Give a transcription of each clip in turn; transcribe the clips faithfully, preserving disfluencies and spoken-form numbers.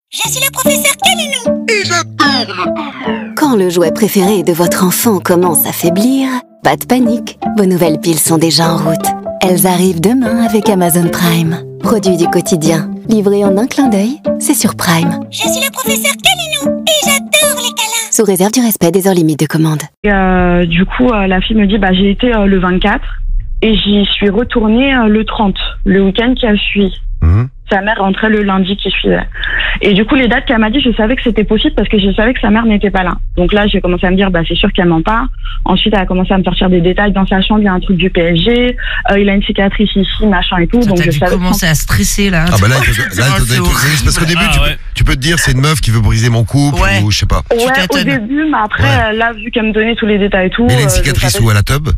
Je suis le professeur Kalilou et j'adore. Quand le jouet préféré de votre enfant commence à faiblir, pas de panique, vos nouvelles piles sont déjà en route. Elles arrivent demain avec Amazon Prime. Produit du quotidien, livré en un clin d'œil, c'est sur Prime. Je suis le professeur Kalilou et j'adore les câlins. Sous réserve du respect des heures limites de commande. Euh, du coup, euh, la fille me dit bah j'ai été euh, le vingt-quatre et j'y suis retournée euh, le trente, le week-end qui a suivi. Mmh. Sa mère rentrait le lundi qui suivait. Et du coup, les dates qu'elle m'a dit, je savais que c'était possible parce que je savais que sa mère n'était pas là. Donc là, j'ai commencé à me dire, bah c'est sûr qu'elle ment pas. Ensuite, elle a commencé à me sortir des détails. Dans sa chambre, il y a un truc du P S G. Euh, il a une cicatrice ici, machin et tout. Ça, donc t'as je dû savais commencer à stresser là. Ah bah là, il faut- là, il faut- c'est parce qu'au début, Ah, tu, ouais. peux, tu peux te dire, c'est une meuf qui veut briser mon couple Ouais. ou je sais pas. Tu Ouais, au t'étonnes. début, mais après, Ouais. euh, là, vu qu'elle me donnait tous les détails et tout. Mais il a une euh, je cicatrice savais- où à la tub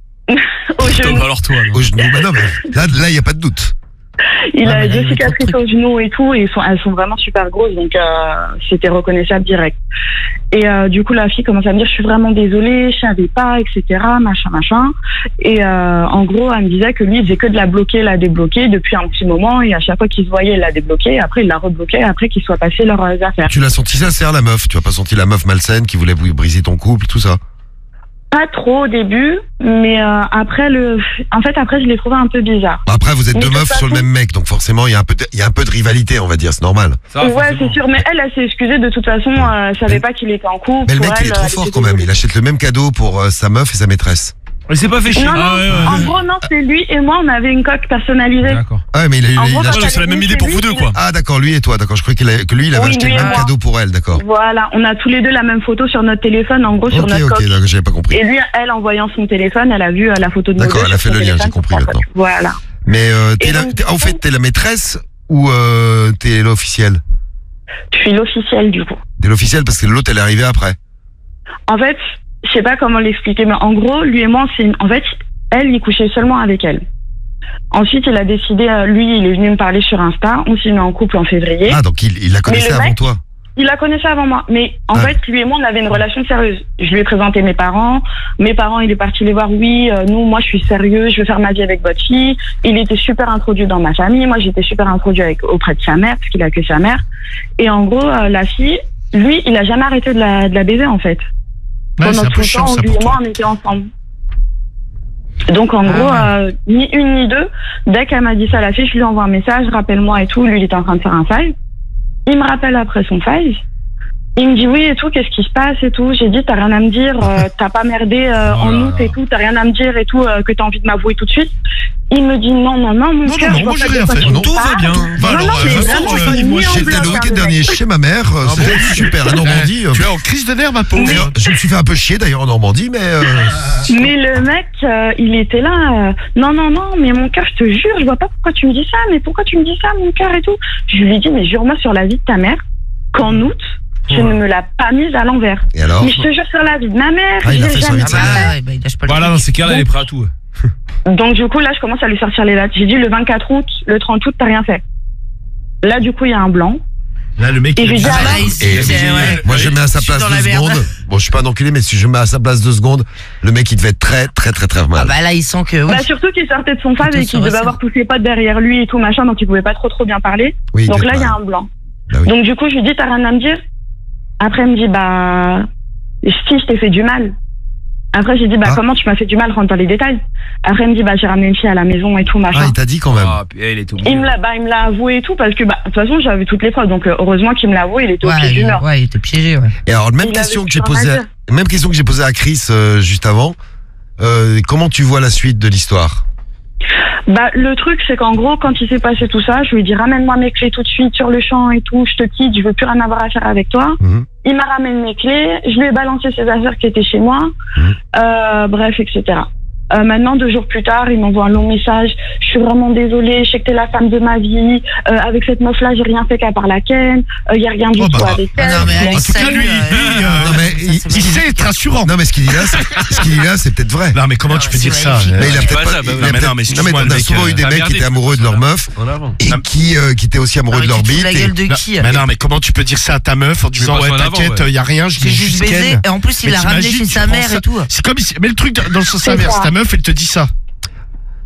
au genou. Top, alors toi. alors. Au genou. Bah non, mais là, là, il y a pas de doute. Il Ah, a mais là, deux il y a trop de cicatrices au genou et tout, et ils sont, elles sont vraiment super grosses, donc euh, c'était reconnaissable direct. Et euh, du coup, la fille commence à me dire, je suis vraiment désolée, je savais pas, et cetera, machin, machin. Et euh, en gros, elle me disait que lui, il faisait que de la bloquer, la débloquer depuis un petit moment, et à chaque fois qu'il se voyait, il la débloquait, et après il la rebloquait, après qu'ils soient passés leurs euh, affaires. Tu l'as senti sincère, la meuf. Tu as pas senti la meuf malsaine qui voulait briser ton couple, tout ça. Pas trop au début, mais euh, après le, en fait après je l'ai trouvé un peu bizarre. Après, vous êtes Mais deux de toute meufs sur le façon- même mec, donc forcément, il y a un peu de, il y a un peu de rivalité, on va dire, c'est normal. Ça va, Ouais, forcément. c'est sûr, mais elle, elle s'est excusée de toute façon, euh, elle savait Mais- pas qu'il était en couple. Mais le Pour mec, il elle, est trop elle fort était quand même. désolée. Il achète le même cadeau pour euh, sa meuf et sa maîtresse. Il s'est pas fait chier. Non, non, Ah, ouais, ouais, en ouais. gros, non, c'est lui et moi, on avait une coque personnalisée. D'accord. Ah, mais il a, il a- En il gros, a quand acheté- Ouais, c'est la même idée pour vous deux, quoi. Ah, d'accord, lui et toi, d'accord. Je croyais qu'il a- que lui, il avait Oui, acheté lui le et même moi. cadeau pour elle, d'accord. Voilà, on a tous les deux la même photo sur notre téléphone, en gros, sur Ok, notre ok, coque. d'accord, j'avais pas compris. Et lui, elle, en voyant son téléphone, elle a vu euh, la photo de nous D'accord, deux elle a sur fait son le lien, téléphone j'ai compris sur sa maintenant. coque. Voilà. Mais euh, t'es Et la- donc, t'es- du en fait, coup- t'es la maîtresse ou euh, t'es l'officielle? Je suis l'officielle, du coup. T'es l'officielle parce que l'autre, elle est arrivée après. En fait, je sais pas comment l'expliquer, mais en gros, lui et moi, c'est une... en fait, elle, il couchait seulement avec elle. Ensuite, il a décidé, euh, lui, il est venu me parler sur Insta. On s'est mis en couple en février. Ah, donc il, il la connaissait le avant mec- toi. Il la connaissait avant moi. Mais en Ah. fait, lui et moi, on avait une relation sérieuse. Je lui ai présenté mes parents. Mes parents, il est parti les voir. Oui, euh, nous, moi, je suis sérieux. Je veux faire ma vie avec votre fille. Il était super introduit dans ma famille. Moi, j'étais super introduit avec, auprès de sa mère, parce qu'il a que sa mère. Et en gros, euh, la fille, lui, il a jamais arrêté de la, de la baiser, en fait. Ouais, Pendant c'est un tout peu le chiant, temps, ça, lui pour et moi, toi. on était ensemble. Donc en Ah gros, ouais. euh, ni une ni deux, dès qu'elle m'a dit ça, la fille, je lui envoie un message, rappelle-moi et tout, lui il était en train de faire un five. Il me rappelle après son five. Il me dit oui et tout, qu'est-ce qui se passe et tout. J'ai dit t'as rien à me dire, euh, t'as pas merdé euh, Oh en là août là. et tout, t'as rien à me dire et tout, euh, que t'as envie de m'avouer tout de suite. Il me dit non, non, non, mon Non, cœur, non, je moi, vois j'ai pas de rien quoi fait. tu Non, tout va parles. bien. Bah Non, alors, non, euh, mais de toute vraiment, façon, je je- suis moi, mis en J'étais bloc, le hein, week-end le dernier mec. chez ma mère. euh, Ah bon C'était super à Normandie. euh, Tu es en crise de nerfs, ma pauvre. D'ailleurs, je me suis fait un peu chier d'ailleurs en Normandie, mais euh, Mais le mec, euh, il était là. euh, non, non, non, mais mon cœur, je te jure, je vois pas pourquoi tu me dis ça. Mais pourquoi tu me dis ça, mon cœur et tout. Je lui ai dit, mais jure-moi sur la vie de ta mère qu'en août, tu ne me l'as pas mise à l'envers. et alors? Mais je te jure sur la vie de ma mère. Ah, il je a l'ai fait sur jamais la vie de sa fait. mère. Ah ouais, bah, il lâche pas le Voilà, dans truc. ces cas-là, elle est prête à tout. Donc du coup, là, je commence à lui sortir les dates. J'ai dit le vingt-quatre août, le trente août, t'as rien fait. Là, du coup, il y a un blanc. Là, le mec, Et il je a lui dit dis, ça. alors, Ah, ici, Et c'est- ouais. moi, je mets à sa Je suis place dans deux la merde. secondes. Bon, je suis pas un enculé, mais si je mets à sa place deux secondes, le mec, il devait être très, très, très, très Ah mal. bah là, il sent que. oui. Bah, surtout qu'il sortait de son phase Plutôt et qu'il sur devait ça. avoir tous ses potes derrière lui et tout, machin, donc il pouvait pas trop trop bien parler. Oui, Donc devait là, être il y a mal. un blanc. Bah oui. Donc du coup, je lui dis, t'as rien à me dire? Après, elle me dit, bah, si, je t'ai fait du mal. Après, j'ai dit, bah, Ah. comment tu m'as fait du mal, rentre dans les détails. Après, elle me dit, bah, j'ai ramené une fille à la maison et tout, Ah, machin. il t'a dit quand même. Ah, puis elle était Il me l'a, bah, il me l'a avoué et tout, parce que, bah, de toute façon, j'avais toutes les preuves, donc, euh, heureusement qu'il me l'a avoué, il était au pied Ouais, du il, mur. ouais, il était piégé, ouais. Et alors, même Il question avait que j'ai plus rien posée, à à- dire. même question que j'ai posée à Chris euh, juste avant. Euh, comment tu vois la suite de l'histoire? Bah, le truc, c'est qu'en gros, quand il s'est passé tout ça, je lui ai dit, ramène-moi mes clés tout de suite sur le champ et tout, je te quitte, je veux plus rien avoir à faire avec toi. Mhm. Il m'a ramené mes clés, je lui ai balancé ses affaires qui étaient chez moi, Mhm. euh, bref, et cetera. Euh, maintenant, deux jours plus tard, il m'envoie un long message. Je suis vraiment désolée, je sais que t'es la femme de ma vie. Euh, avec cette meuf-là, j'ai rien fait qu'à part la ken. Il euh, y a rien du Oh, tout bah, avec Ah elle. non, mais Bon, allez, En tout cas, salut, lui, euh, lui, euh, Non, mais ça, il- c'est il magnifique. sait être rassurant. Non, mais ce qu'il dit là, c'est- ce qu'il dit là, c'est peut-être vrai. Non, mais comment Non, tu peux c'est dire ça magnifique. Mais il a Je dis peut-être pas pas. ça, bah, il a non, mais peut-être- non, mais non, excuse-moi, mais on le a mec, souvent euh, eu des a mecs qui merdé, étaient amoureux de leur meuf En avant. et qui, euh, qui étaient aussi amoureux Non, mais de leur tu te fous bite. la et- gueule de Non, qui mais non, mais comment tu peux dire ça à ta meuf en disant pas ouais ça en avant, t'inquiète, ouais. il y a rien, je C'est dis juste juste baiser. Ken. Et en plus, il Mais l'a ramené t'imagines, chez tu sa prends mère ça- et tout. C'est comme ici. Mais le truc dans le sens C'est inverse, ça. ta meuf elle te dit ça.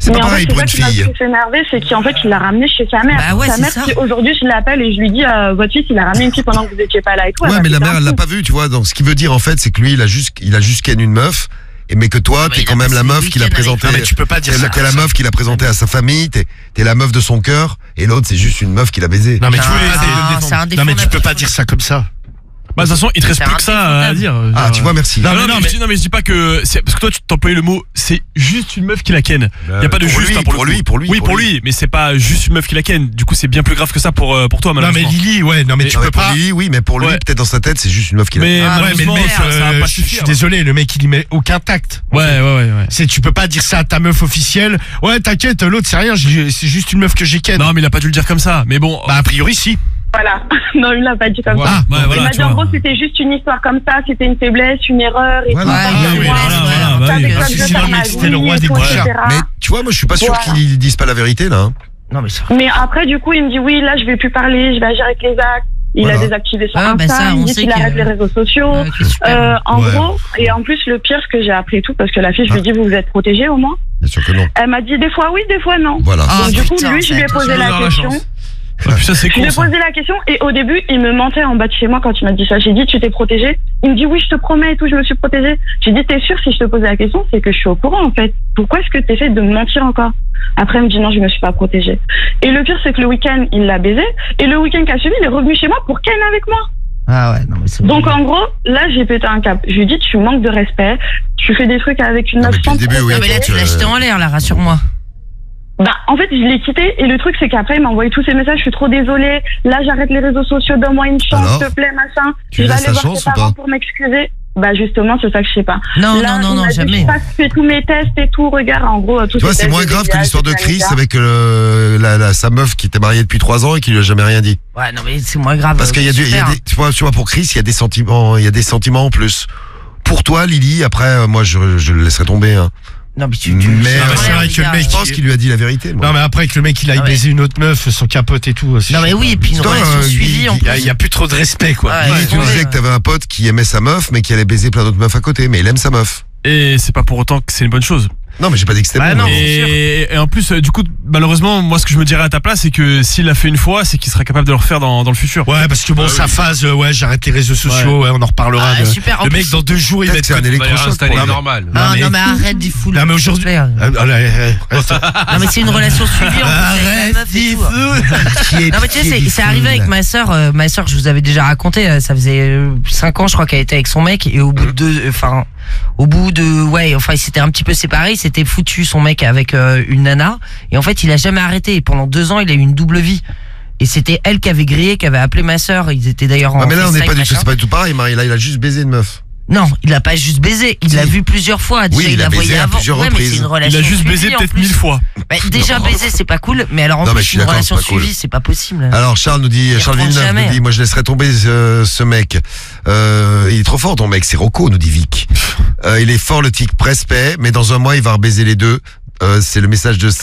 C'est pas Mais en pareil fait, pour c'est une ça qui m'a fille. plus énervé, c'est qu'en fait, il l'a ramené chez sa mère. Bah ouais, sa c'est mère, ça. qui, aujourd'hui, je l'appelle et je lui dis, euh, votre fils, il a ramené une fille pendant que vous étiez pas là et tout. Ouais, Elle mais m'a la fait mère, un elle l'a coup. pas vu, tu vois. Donc, ce qui veut dire, en fait, c'est que lui, il a juste, il a juste ken une meuf. Et mais que toi, mais t'es il quand a même la passé le meuf qu'il a week-end avec présentée. Non, mais tu peux pas dire T'es ça. la- t'es la meuf qu'il a présentée à sa famille. T'es, t'es la meuf de son cœur. Et l'autre, c'est juste une meuf qu'il a baisée. Non, mais tu Non, peux essayer de le c'est défendre. un Non, mais tu défendable. peux pas dire ça comme ça. Bah, de toute façon, il te reste C'est plus un que ça à dire. Ah, tu vois, merci. Non, Non, non, mais mais, non, je mais- dis, non, mais je dis pas que c'est parce que toi tu t'employais le mot c'est juste une meuf qui la ken. Il y a pas de pour juste lui, hein, pour, pour le lui, coup. pour lui, Oui, pour pour lui, mais c'est pas juste une meuf qui la ken. Du coup, c'est bien plus grave que ça pour euh, pour toi Non, mais malheureusement. Lily, ouais, non, mais tu Non, mais peux pour pas. Lily, oui, mais pour lui, Ouais. peut-être dans sa tête, c'est juste une meuf qu'il a. Mais Ah, Ouais, mais le malheureusement, mec, ça, ça va euh, pas je je suis suffire. désolé, le mec, il y met aucun tact. Ouais, ouais, ouais, ouais. C'est, tu peux pas dire ça à ta meuf officielle. Ouais, t'inquiète, l'autre, c'est rien, j'ai- c'est juste une meuf que j'ai ken. Non, mais il a pas dû le dire comme ça. Mais bon, Bah, a priori, si. Voilà. Non, il l'a pas dit comme ouais, ça. ouais, Il voilà, m'a tu dit en vois. gros c'était juste une histoire comme ça, c'était une faiblesse, une erreur et Voilà. tout. Ah, ça, oui, moi, voilà, voilà, ça, bah avec oui. quoi Si, je veux si, faire le mec, ma c'était le vie roi et des tout, bouchers. et cetera. Mais tu vois, moi, je suis pas sûr Voilà. qu'ils disent pas la vérité là. hein. Non, mais ça. Mais après, du coup, il me dit oui, là, je vais plus parler, je vais agir avec les actes. Il Voilà. a désactivé son Ah, Insta, bah ça, il on me dit sait qu'il que- arrête les réseaux sociaux. Ouais, ok, super. Euh, en Ouais. gros, et en plus, le pire, ce que j'ai appris et tout, parce que la fille, je lui ai dit, vous vous êtes protégée au moins. Bien sûr que non. Elle m'a dit des fois oui, des fois non. Voilà. Ah, Donc, du coup, putain, lui, je ça lui ai a été posé super la dans la question. chance. Et puis ça c'est Je lui con ai ça. posé la question et au début, il me mentait en bas de chez moi quand il m'a dit ça. J'ai dit, tu t'es protégée? Il me dit, oui, je te promets et tout, je me suis protégée. J'ai dit, t'es sûr, si je te posais la question, c'est que je suis au courant en fait. Pourquoi est-ce que tu essaies de me mentir encore? Après, il me dit, non, je me suis pas protégée. Et le pire, c'est que le week-end, il l'a baisé. Et le week-end qui a suivi, il est revenu chez moi pour ken avec moi. Ah ouais, non, mais c'est Donc en gros, là, j'ai pété un cap. Je lui ai dit, tu manques de respect. Tu fais des trucs avec une Non, meuf mais depuis sans le début, te oui. Non, mais là, tu l'as jeté en l'air, là, rassure-moi. Bah, en fait, je l'ai quitté et le truc, c'est qu'après, il m'a envoyé tous ces messages. Je suis trop désolée. Là, j'arrête les réseaux sociaux. Donne-moi une chance, Alors s'il te plaît, machin. Tu Je vais laisses aller la voir chance tes ou parents pas pour m'excuser. Bah, justement, c'est ça que je sais pas. Non, Là, non, non, il non, m'a dit, jamais. Je passe, fais tous mes tests et tout. Regarde, en gros, tout Tu vois, c'est moins grave que l'histoire de Chris avec euh, la, la, sa meuf qui était mariée depuis trois ans et qui lui a jamais rien dit. Ouais, non, mais c'est moins grave. Parce qu'il y a du, il y a Super. des, tu vois, tu vois, pour Chris, il y a des sentiments, il y a des sentiments en plus. Pour toi, Lily, après, euh, moi, je, je le laisserai tomber. Hein. Non, mais tu. tu Mais, tu- euh, Ouais, c'est vrai les que le gars, mec, Je pense qu'il lui a dit la vérité. Moi. Non, mais après que le mec, il aille Ah ouais. baiser une autre meuf, son capote et tout. c'est Non, mais chiant, oui, et quoi. puis une Toi, relation euh, suivie en Il y, a, plus. il y a plus trop de respect, quoi. Ouais, Lily, tu ouais, disais ouais. que t'avais un pote qui aimait sa meuf, mais qui allait baiser plein d'autres meufs à côté. Mais il aime sa meuf. Et c'est pas pour autant que c'est une bonne chose. Non, mais j'ai pas dit que c'était Bah bon. non, mais- c'est sûr. Et, et en plus, euh, du coup, malheureusement, moi, ce que je me dirais à ta place, c'est que s'il l'a fait une fois, c'est qu'il sera capable de le refaire dans, dans le futur. Ouais, parce que bon, sa phase, euh, ouais, j'arrête les réseaux sociaux, ouais, on en reparlera. Ah, de- super, en le mec, plus- dans deux jours, il va Peut-être être. que c'est un électrochoc. installé pour la- normal. Ah, mais- non, mais arrête d'y foutre. Non, mais aujourd'hui. Non, Ah, allez, allez, reste. mais c'est une relation suivie en plus avec la meuf et tout. Non, mais tu sais, c'est- c'est arrivé avec ma sœur. euh, ma sœur, je vous avais déjà raconté, euh, ça faisait euh, cinq ans, je crois, qu'elle était avec son mec, et au bout de deux, enfin, au bout de, ouais, enfin, ils s'étaient un petit peu séparés, il s'était foutu son mec avec euh, une nana, et en fait, il a jamais arrêté. Et pendant deux ans, il a eu une double vie. Et c'était elle qui avait grillé, qui avait appelé ma sœur. Ils étaient d'ailleurs en. Ah, mais là, on n'est FaceTime, pas du tout, machin. c'est pas du tout pareil, Marie. Là, il a juste baisé une meuf. Non, il a pas juste baisé, il Si. l'a vu plusieurs fois. Déjà, Oui, il il a l'a baisé voyé à avant. plusieurs Ouais, mais reprises. c'est une Il relation a juste suivie, baisé en peut-être plus. mille fois. Bah, déjà Non. baiser, c'est pas cool, mais alors en Non, mais plus je suis une d'accord, relation c'est pas cool. suivie, c'est pas possible. Alors Charles nous dit, Il Charles reprend Villeneuve jamais. nous dit, moi je laisserai tomber ce, ce mec. Euh, il est trop fort ton mec, c'est Rocco, nous dit Vic. Euh, il est fort le tic respect, mais dans un mois il va rebaiser les deux. Euh, c'est le message de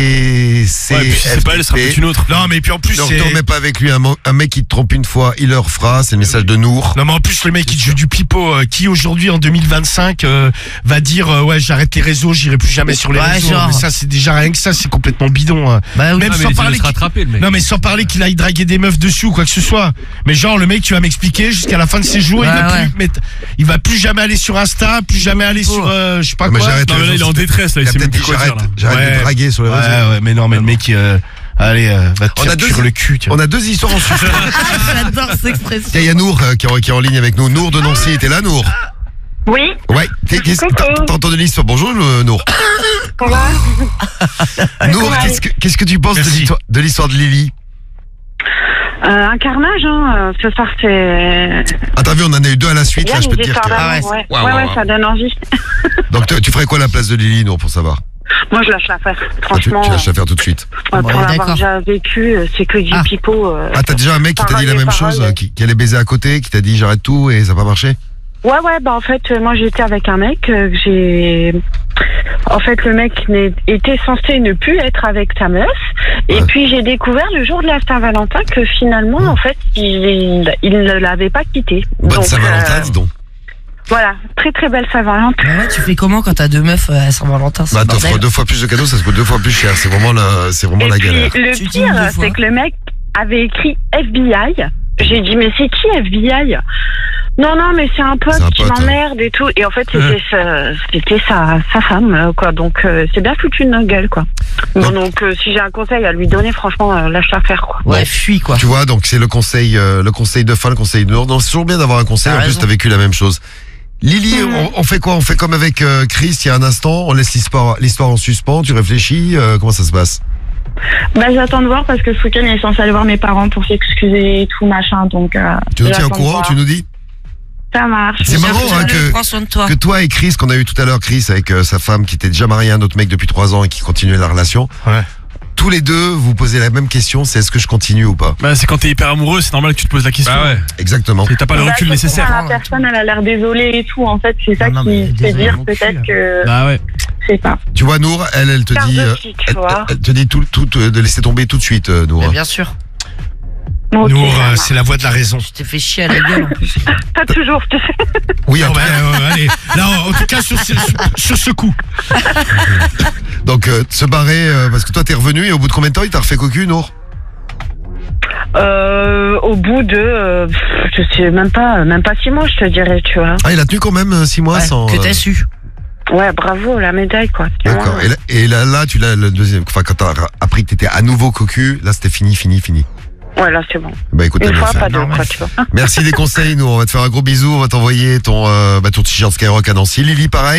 C C Ouais, puis si c'est pas elle, ce sera peut-être une autre. Non, mais puis en plus, Ne c'est. retournez pas avec lui, un, mo- un mec qui te trompe une fois, il le refera, c'est le message de Nour. Non, mais en plus, le mec, il joue du pipeau. euh, qui aujourd'hui, en deux mille vingt-cinq, euh, va dire euh, ouais, j'arrête les réseaux, j'irai plus jamais sur les Ouais, réseaux. genre. Mais ça, c'est déjà rien que ça, c'est complètement bidon. hein. Bah oui. Même Ah, mais sans il se parler. laisse qu'il- rattraper, le mec. Non, mais sans parler qu'il aille draguer des meufs dessus ou quoi que ce soit. Mais genre, le mec, tu vas m'expliquer jusqu'à la fin de ses jours, il Ouais, va ouais. plus mettre, il va plus jamais aller sur Insta, plus jamais aller sur, euh, je sais pas Non, mais quoi. j'arrête Non, mais là, il est en détresse, là, il Il a sait même peut-être plus dit quoi j'arrête, dire, là. j'arrête Ouais. de draguer sur les réseaux. Ouais, ouais, mais non, mais le mec, euh, allez, euh, va te On faire a deux- cuire le cul. tiens. On a deux histoires en suspens. J'adore cette expression. Tiens, il y a Nour euh, qui, est, qui est en ligne avec nous. Nour de Nancy, t'es là Nour? Oui, Ouais, qu'est- qu'est-ce- Coucou. t'as t'as entendu l'histoire? Bonjour le- Nour. comment Nour, qu'est-ce que, qu'est-ce que tu penses de Merci. l'histoire, de l'histoire de Lily? euh, Un carnage, hein. Ce soir, c'est. Ah t'as vu, on en a eu deux à la suite, là je peux te les dire histoires que... d'amour, Ah ouais, ouais, Waouh, ouais, waouh, ouais, ça donne envie. Donc tu tu ferais quoi à la place de Lily, Nour, pour savoir? Moi, je lâche l'affaire. Ah, tu, Franchement, tu lâches la faire tout de suite. euh, Bon, pour l'avoir d'accord. déjà vécu, euh, c'est que du Ah. pipeau. euh. Ah t'as déjà un mec qui t'a dit la Parole, même parole. chose, euh, qui, qui allait baiser à côté, qui t'a dit j'arrête tout et ça n'a pas marché? Ouais, ouais, bah en fait, euh, moi j'étais avec un mec, euh, que j'ai. En fait, le mec n'est- était censé ne plus être avec sa meuf. Et Ouais. puis j'ai découvert le jour de la Saint-Valentin que finalement, Ouais. en fait, il, il ne l'avait pas quitté. Bonne Donc, Saint-Valentin, euh, dis donc. Voilà, très très belle Saint-Valentin. Bah ouais, tu fais comment quand t'as deux meufs à Saint-Valentin? Bah, t'offres deux fois plus de cadeaux, ça se coûte deux fois plus cher. C'est vraiment la, c'est vraiment Et la puis, galère. le Tu pire, dis deux fois. c'est que le mec avait écrit F B I. J'ai dit, mais c'est qui F B I? Non, non, mais c'est un pote C'est un qui pote, hein. m'emmerde et tout. Et en fait, c'était, sa, c'était sa, sa femme, euh, quoi. Donc, euh, c'est bien foutu de notre gueule, quoi. Bon, donc, euh, si j'ai un conseil à lui donner, franchement, euh, lâche-la faire, quoi. Ouais, fuis quoi. Tu vois, donc c'est le conseil, euh, le conseil de fin, le conseil de Nour. Non, c'est toujours bien d'avoir un conseil. T'as En plus, raison. t'as vécu la même chose. Lily, Mhm. on, on fait quoi? On fait comme avec euh, Chris il y a un instant. On laisse l'histoire, l'histoire en suspens. Tu réfléchis. euh, comment ça se passe? Bah, j'attends de voir parce que ce week-end, il est censé aller voir mes parents pour s'excuser et tout, machin. Donc, euh, Tu nous tiens au j'attends de courant? voir. Tu nous dis? Ça marche. C'est marrant hein, que Prends soin de toi. que toi et Chris, qu'on a eu tout à l'heure, Chris avec euh, sa femme qui était déjà mariée à un autre mec depuis trois ans et qui continuait la relation. Ouais. Tous les deux, vous posez la même question, c'est est-ce que je continue ou pas? Bah, c'est quand t'es hyper amoureux, c'est normal que tu te poses la question. Bah ouais. Exactement. Et t'as pas le Bah, recul surtout nécessaire. quand La personne, elle a l'air désolée et tout. En fait, c'est ça Non, non, mais qui fait désolé, dire mon cul, peut-être là. que Bah ouais. c'est pas. Tu vois, Nour, elle, elle te Carte dit, de euh, psy, tu elle, vois. elle te dit tout, tout, euh, de laisser tomber tout de suite, euh, Nour. Mais bien sûr. Ok, Nour, ça euh, marche. c'est la voix de la raison. Tu t'es fait chier à la gueule en plus. Pas toujours, tu sais. Oui, en Non, tout bah, cas. euh, allez, là, en tout cas, sur ce, sur, sur ce coup. Donc, euh, se barrer, euh, parce que toi, t'es revenu et au bout de combien de temps il t'a refait cocu, Nour? Euh, au bout de, euh, pff, je sais même pas, même pas six mois, je te dirais, tu vois. Ah, il a tenu quand même euh, six mois Ouais, sans. que euh, t'as su. Ouais, bravo, la médaille, quoi. tu vois. D'accord. Et là, et là, là, tu l'as le deuxième. Enfin, quand t'as appris que t'étais à nouveau cocu, là, c'était fini, fini, fini. Ouais, là, c'est bon. Bah écoute, t'as Une bien fois, fait. pas deux, normal. quoi, tu vois. Merci des conseils, nous. On va te faire un gros bisou. On va t'envoyer ton, euh, bah, ton t-shirt Skyrock à Nancy. Lily, pareil.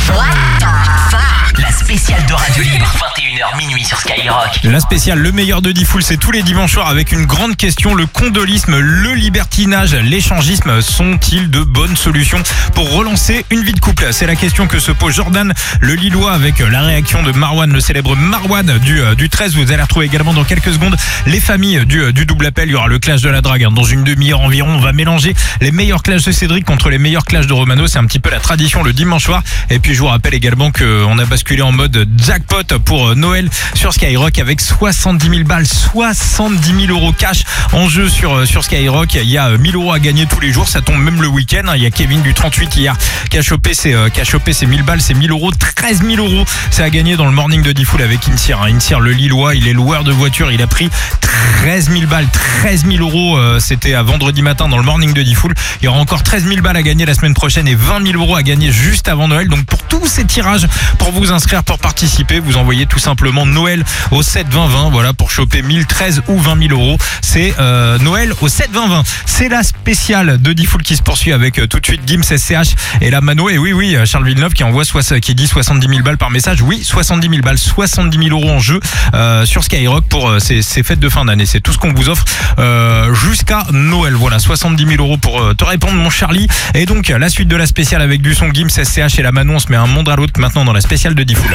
La spéciale de Radio Libre, vingt et une heures minuit sur Skyrock. La spéciale Le meilleur de Diffoul, c'est tous les dimanches soirs avec une grande question. Le condolisme, le libertinage, l'échangisme sont-ils de bonnes solutions pour relancer une vie de couple? C'est la question que se pose Jordan, le Lillois, avec la réaction de Marwan, le célèbre Marwan du, du treize. Vous allez retrouver également dans quelques secondes les familles du, du double appel. Il y aura le clash de la drague hein. Dans une demi-heure environ. On va mélanger les meilleurs clashs de Cédric contre les meilleurs clashs de Romano. C'est un petit peu la tradition le dimanche soir. Et puis je vous rappelle également qu'on a basculé en mode jackpot pour Noël sur Skyrock avec soixante-dix mille balles, soixante-dix mille euros cash en jeu sur, sur Skyrock. Il y a mille euros à gagner tous les jours, ça tombe même le week-end. Il y a Kevin du trente-huit hier qui a chopé ses, qui a chopé ses mille balles, ses mille euros, treize mille euros. C'est à gagner dans le morning de Diffoul avec Insir. Insir, le Lillois, il est loueur de voiture, il a pris treize mille balles, treize mille euros. C'était à vendredi matin dans le morning de Diffoul. Il y aura encore treize mille balles à gagner la semaine prochaine et vingt mille euros à gagner juste avant Noël. Donc pour tous ces tirages, pour vous inscrire, pour participer, vous envoyez tout simplement Noël au sept vingt vingt, voilà, pour choper mille, treize ou vingt mille euros. C'est euh, Noël au sept vingt vingt. C'est la spéciale de Diffoul qui se poursuit avec euh, tout de suite Gims, S C H et la Mano. Et oui, oui, Charles Villeneuve qui envoie soix- qui dit soixante-dix mille balles par message. Oui, soixante-dix mille balles, soixante-dix mille euros en jeu euh, sur Skyrock pour euh, ces, ces fêtes de fin d'année. C'est tout ce qu'on vous offre euh, jusqu'à Noël. Voilà, soixante-dix mille euros pour euh, te répondre, mon Charlie. Et donc, la suite de la spéciale avec du son Gims, S C H et la Mano. On se met un monde à l'autre maintenant dans la spéciale de Diffoul.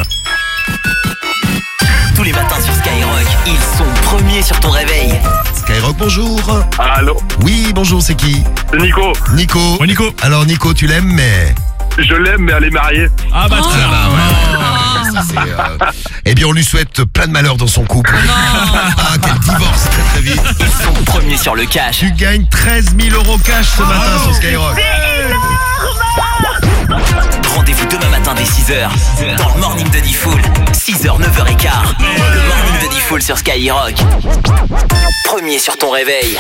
Tous les matins sur Skyrock, ils sont premiers sur ton réveil. Skyrock, bonjour. Allô, Oui, bonjour, c'est qui? c'est Nico. Nico. Ouais, Nico. Alors, Nico, tu l'aimes, mais. Je l'aime, mais elle est mariée. Ah bah tiens. Ça, c'est, euh, Eh bien, on lui souhaite plein de malheur dans son couple. Ah, qu'elle divorce très très vite. Ils sont premiers sur le cash. Tu gagnes treize mille euros cash ce matin sur Skyrock. Rendez-vous demain matin dès six heures dans le morning de Diffoul. six heures, neuf heures quinze. Le morning de Diffoul sur Skyrock. Premier sur ton réveil.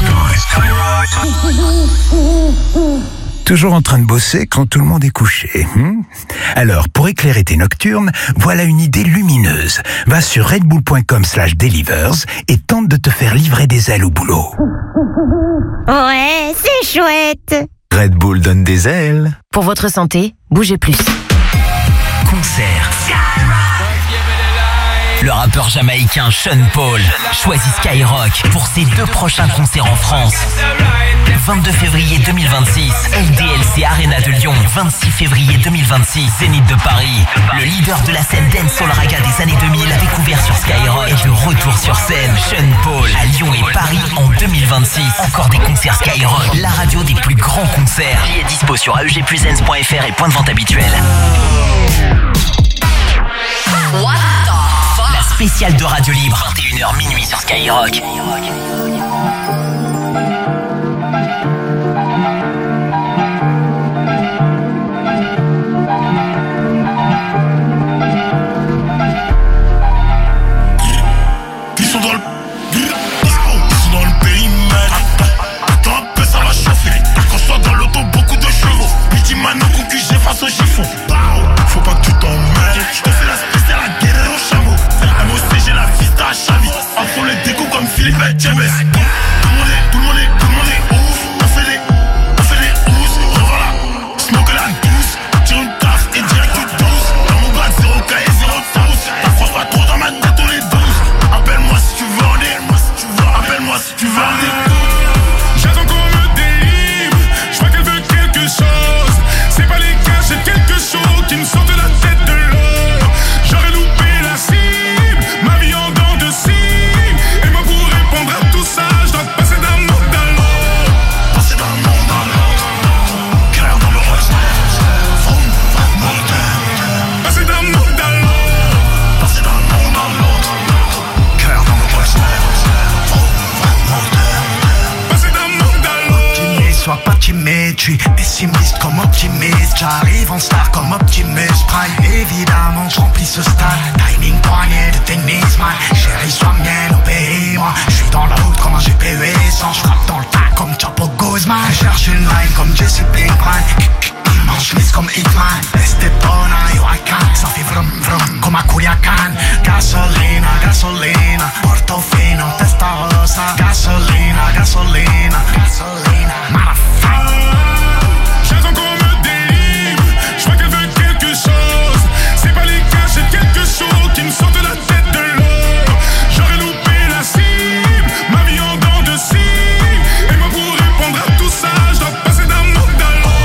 Toujours en train de bosser quand tout le monde est couché. Hmm Alors, pour éclairer tes nocturnes, voilà une idée lumineuse. Va sur redbull.com slash delivers et tente de te faire livrer des ailes au boulot. Ouais, c'est chouette. Red Bull donne des ailes. Pour votre santé, bougez plus. Concert. Le rappeur jamaïcain Sean Paul choisit Skyrock pour ses deux prochains concerts en France. vingt-deux février deux mille vingt-six, L D L C Arena de Lyon. vingt-six février deux mille vingt-six, Zénith de Paris. Le leader de la scène dancehall raga des années deux mille, découvert sur Skyrock, est de retour sur scène. Sean Paul à Lyon et Paris en deux mille vingt-six. Encore des concerts Skyrock, la radio des plus grands concerts. Billets dispo sur a e g presents point f r et point de vente habituel. La spéciale de Radio Libre, vingt et une heures minuit sur Skyrock. Je suis pessimiste comme optimiste. J'arrive en star comme Optimus Prime. Évidemment, je remplis ce stade. Timing poignet de tennis, man. Chérie, sois mienne, obéis-moi. Je suis dans la route comme un G P U sans. Je frappe dans le tas comme Chapo Guzman. Je cherche une line comme Jesse Pinkman. En chemise comme Hitman. Estepona, Huracan. Ça fait vrum vrum comme à Culiacan. Gasolina, gasolina. Portofino, Testarossa. Gasolina, gasolina. Gasolina, motherfucker. J'attends qu'on me délivre. Je vois qu'elle veut quelque chose. C'est pas les cas, c'est quelque chose qui me sort de la tête de l'eau. J'aurais loupé la cible. Ma vie en dents de scie. Et moi pour répondre à tout ça, je dois passer d'un monde à l'autre.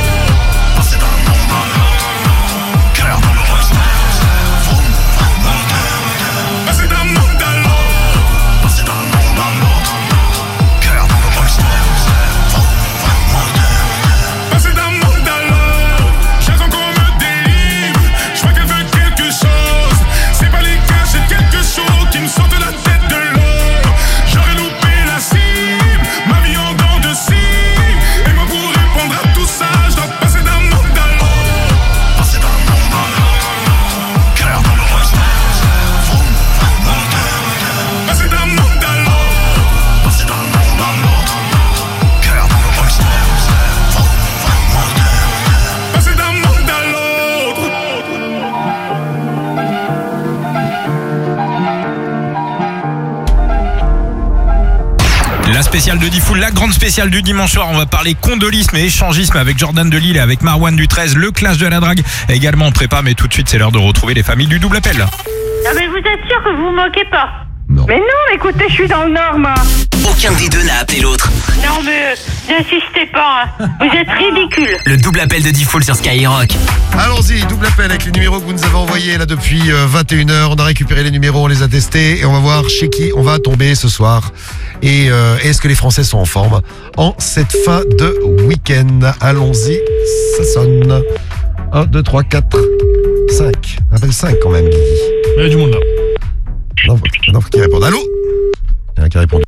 Spéciale de Diffoul, la grande spéciale du dimanche soir. On va parler condolisme et échangisme avec Jordan Delille et avec Marwan du treize, le clash de la drague également en prépa. Mais tout de suite, c'est l'heure de retrouver les familles du double appel. Non mais vous êtes sûr que vous vous moquez pas? Non. Mais non, écoutez, je suis dans le Nord, moi. Aucun des deux n'a appelé l'autre. Non mais euh, n'insistez pas, hein. Vous êtes ridicule. Le double appel de Diffoul sur Skyrock. Allons-y, double appel avec les numéros que vous nous avez envoyés là depuis euh, vingt et une heures. On a récupéré les numéros, on les a testés et on va voir chez qui on va tomber ce soir. Et euh, est-ce que les Français sont en forme en cette fin de week-end? Allons-y, ça sonne. un, deux, trois, quatre, cinq. Appelle cinq quand même, Guigui. Il y a du monde là. Non, non, faut qu'il réponde. Allô? Il y en a qui répond.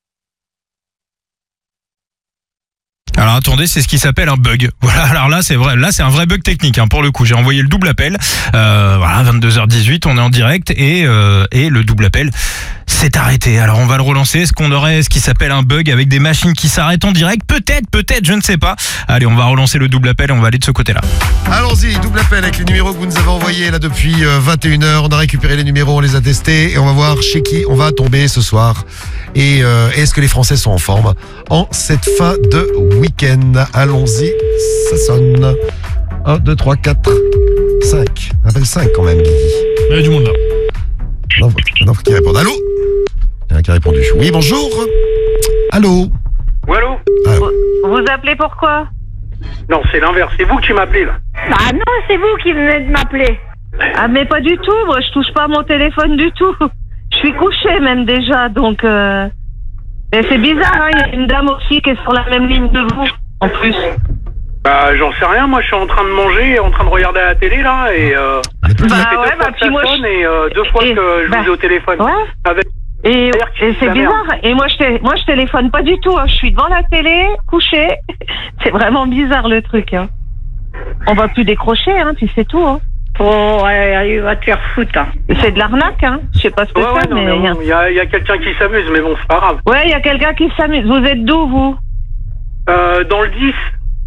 Alors attendez, c'est ce qui s'appelle un bug. Voilà, alors là c'est vrai, là c'est un vrai bug technique hein, pour le coup. J'ai envoyé le double appel. Euh, voilà, vingt-deux heures dix-huit, on est en direct et euh, et le double appel s'est arrêté. Alors on va le relancer. Est-ce qu'on aurait ce qui s'appelle un bug avec des machines qui s'arrêtent en direct? Peut-être, peut-être, je ne sais pas. Allez, on va relancer le double appel et on va aller de ce côté-là. Allons-y, double appel avec les numéros que vous nous avez envoyés là depuis euh, vingt et une heures. On a récupéré les numéros, on les a testés et on va voir chez qui on va tomber ce soir. Et euh, est-ce que les Français sont en forme en cette fin de week-end? Allons-y, ça sonne. un, deux, trois, quatre, cinq. Appelle cinq quand même, Guigui. Il y a du monde là. Non, faut, non, faut qu'il réponde. Allô? Il y en a qui a répondu. Oui, bonjour. Allô? Oui, allô? Allô? Vous, vous appelez pourquoi? Non, c'est l'inverse. C'est vous qui m'appelez, là. Ah non, c'est vous qui venez de m'appeler. Ah mais pas du tout. Moi, je touche pas à mon téléphone du tout. Je suis couchée même déjà, donc... Euh... Mais c'est bizarre, hein. Il y a une dame aussi qui est sur la même ligne que vous, en plus. Bah, j'en sais rien. Moi, je suis en train de manger, en train de regarder à la télé, là, et... Euh... Bah ouais, bah puis moi... Je... Et euh, deux fois et, que je bah, vous ai au téléphone. Ouais. Avec... Et, et c'est bizarre. Et moi je, té- moi, je téléphone pas du tout. Hein. Je suis devant la télé, couchée. C'est vraiment bizarre, le truc. Hein. On va plus décrocher, hein, puis c'est tout. Hein. Oh, ouais, il va te faire foutre. Hein. C'est de l'arnaque, hein. Je sais pas ce que ouais, c'est, ouais, mais... Il bon, y a, y a quelqu'un qui s'amuse, mais bon, c'est pas grave. Ouais, il y a quelqu'un qui s'amuse. Vous êtes d'où, vous? Euh, dans le dix.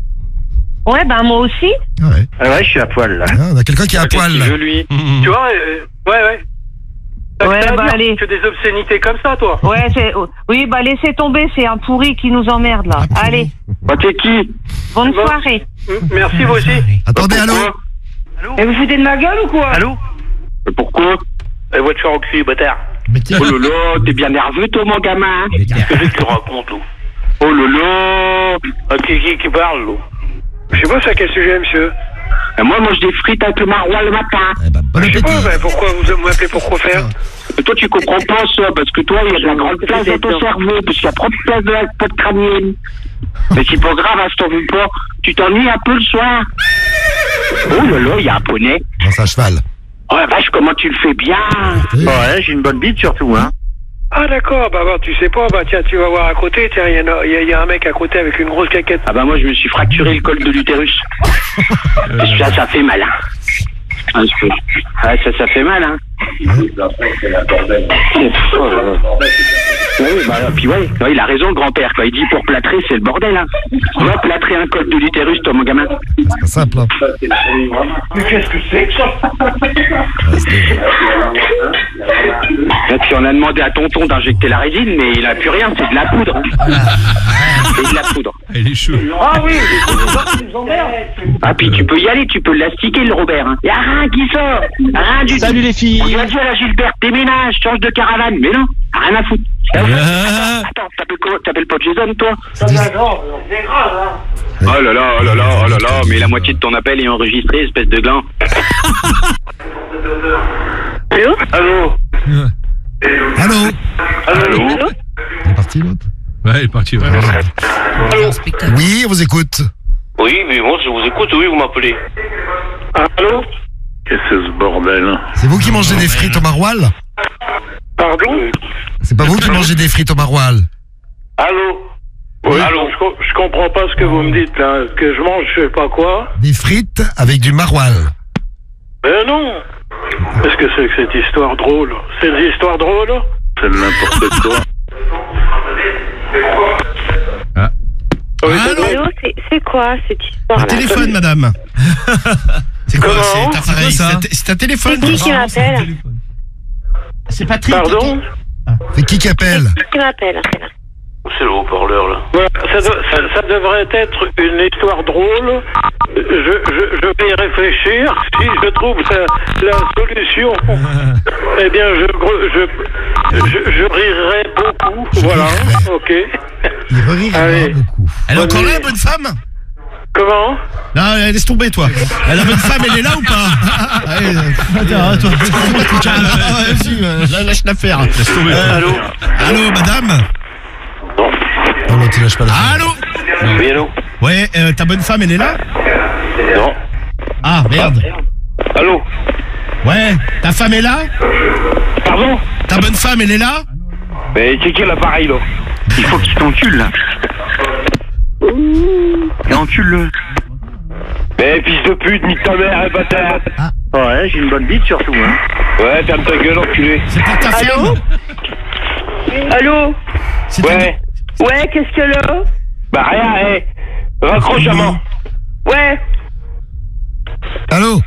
Ouais, ben moi aussi. Ah ouais. Ah ouais, je suis à poil, là. Ah, on a quelqu'un qui est à poil, là. Je lui. Mmh. Tu vois, euh, ouais, ouais. T'as ouais, que bah allez. Que des obscénités comme ça, toi. Ouais, c'est... Oui, bah laissez tomber, c'est un pourri qui nous emmerde, là. Ah, allez. Bah, t'es qui? Bonne bon. soirée. Merci, vous aussi. Attendez, allô? Allô? Et vous foutez de ma gueule ou quoi? Allô? Mais pourquoi? Elle va te faire enculer, bâtard. Oh là là, t'es bien nerveux, toi, mon gamin. Qu'est-ce que tu racontes, là? Oh là là. Ah, qui, qui, qui parle, là? Je sais pas, c'est à quel sujet, monsieur? Et moi, moi, je des frites avec le maroilles le matin. Eh ben, bon je sais pas, ben, pourquoi vous m'appelez pour quoi faire? Et toi, tu comprends pas ça, parce que toi, il y a de la grande place dans ton cerveau, parce qu'il y a trop de place de la pote crânienne. Mais c'est pas grave, hein, si t'en veux pas. Tu t'ennuies un peu le soir. Oh là là, il y a un poney. Non, c'est un cheval. Oh la vache, comment tu le fais bien. Ouais, j'ai une bonne bite surtout, hein. Ah d'accord, bah, bah tu sais pas, bah tiens, tu vas voir à côté, tiens, il y, a- il y a- il y a un mec à côté avec une grosse caquette. Ah bah moi je me suis fracturé le col de l'utérus. Et ça, ça fait mal, hein. Ah, je peux- ah, ça, ça fait mal, hein. Oui, bah, puis ouais, ouais, il a raison le grand-père, quoi. Il dit pour plâtrer, c'est le bordel, hein. Va plâtrer un col de l'utérus, toi, mon gamin. C'est pas simple, hein. Mais qu'est-ce que c'est que ça? Et puis on a demandé à tonton d'injecter la résine, mais il a plus rien, c'est de la poudre. Hein. C'est de la poudre. Elle est chaude. Ah oui, ah puis tu peux y aller, tu peux l'astiquer le Robert. Hein. Y a rien qui sort, rien du tout. Salut les filles. On lui a dit à la Gilbert, déménage, change de caravane, mais non, rien à foutre. Attends, attends, t'appelles quoi? T'appelles pas Jason, toi? C'est grave, hein. Oh là là, oh là là, oh là là, mais la moitié de ton appel est enregistrée, espèce de gland. Allô? Allô? Allô? Allô? Il est parti, l'autre? Ouais, il est parti. Ouais. Oui, on vous écoute. Oui, mais moi je vous écoute, oui, vous m'appelez. Allô? Qu'est-ce que c'est ce bordel? C'est vous qui mangez des frites au maroilles? Pardon? C'est pas vous qui mangez des frites au maroilles? Allô? Oui, allô? Je, co- je comprends pas ce que vous me dites là, que je mange je sais pas quoi. Des frites avec du maroilles. Ben non! Qu'est-ce que c'est que cette histoire drôle? C'est des histoires drôles? C'est n'importe quoi. Ah. Oui, c'est drôle. Allô, c'est- c'est quoi cette histoire Un téléphone, madame. C'est quoi? C'est ta, pareil, c'est ta- c'est ta téléphone. C'est qui qui m'appelle? C'est Patrick. Pardon? C'est qui qui appelle? Qui m'appelle? C'est le haut-parleur là. Voilà, ça, de- ça, ça devrait être une histoire drôle. Je, je, je vais y réfléchir. Si je trouve la, la solution, eh bien, je, je, je, je rirai beaucoup. Voilà, ok. Il rira Allez. beaucoup. Elle est encore là, la bonne femme? Comment? Non, laisse tomber, toi. La bonne femme, elle est là ou pas? Allez, attends, attends. Vas-y, euh, lâche l'affaire. Laisse tomber. Allô? Allô, madame? Non, non, tu lâches pas la Allô? Oui, allô? Ouais, euh, ta bonne femme, elle est là? Non. Ah, merde. Allô? Ouais, ta femme est là? Pardon? Ta bonne femme, elle est là? Mais c'est qui l'appareil là? Il faut qu'il t'encule, là. Et encule-le. Mais fils de pute, nique ta mère, et bâtard! Ouais, j'ai une bonne bite surtout, hein. Ouais, ferme ta gueule, enculé! C'est pas ta Allô? femme? Allô? Ouais! Ouais, qu'est-ce que là? Bah rien, hé! Raccroche à main! Ouais. Allô?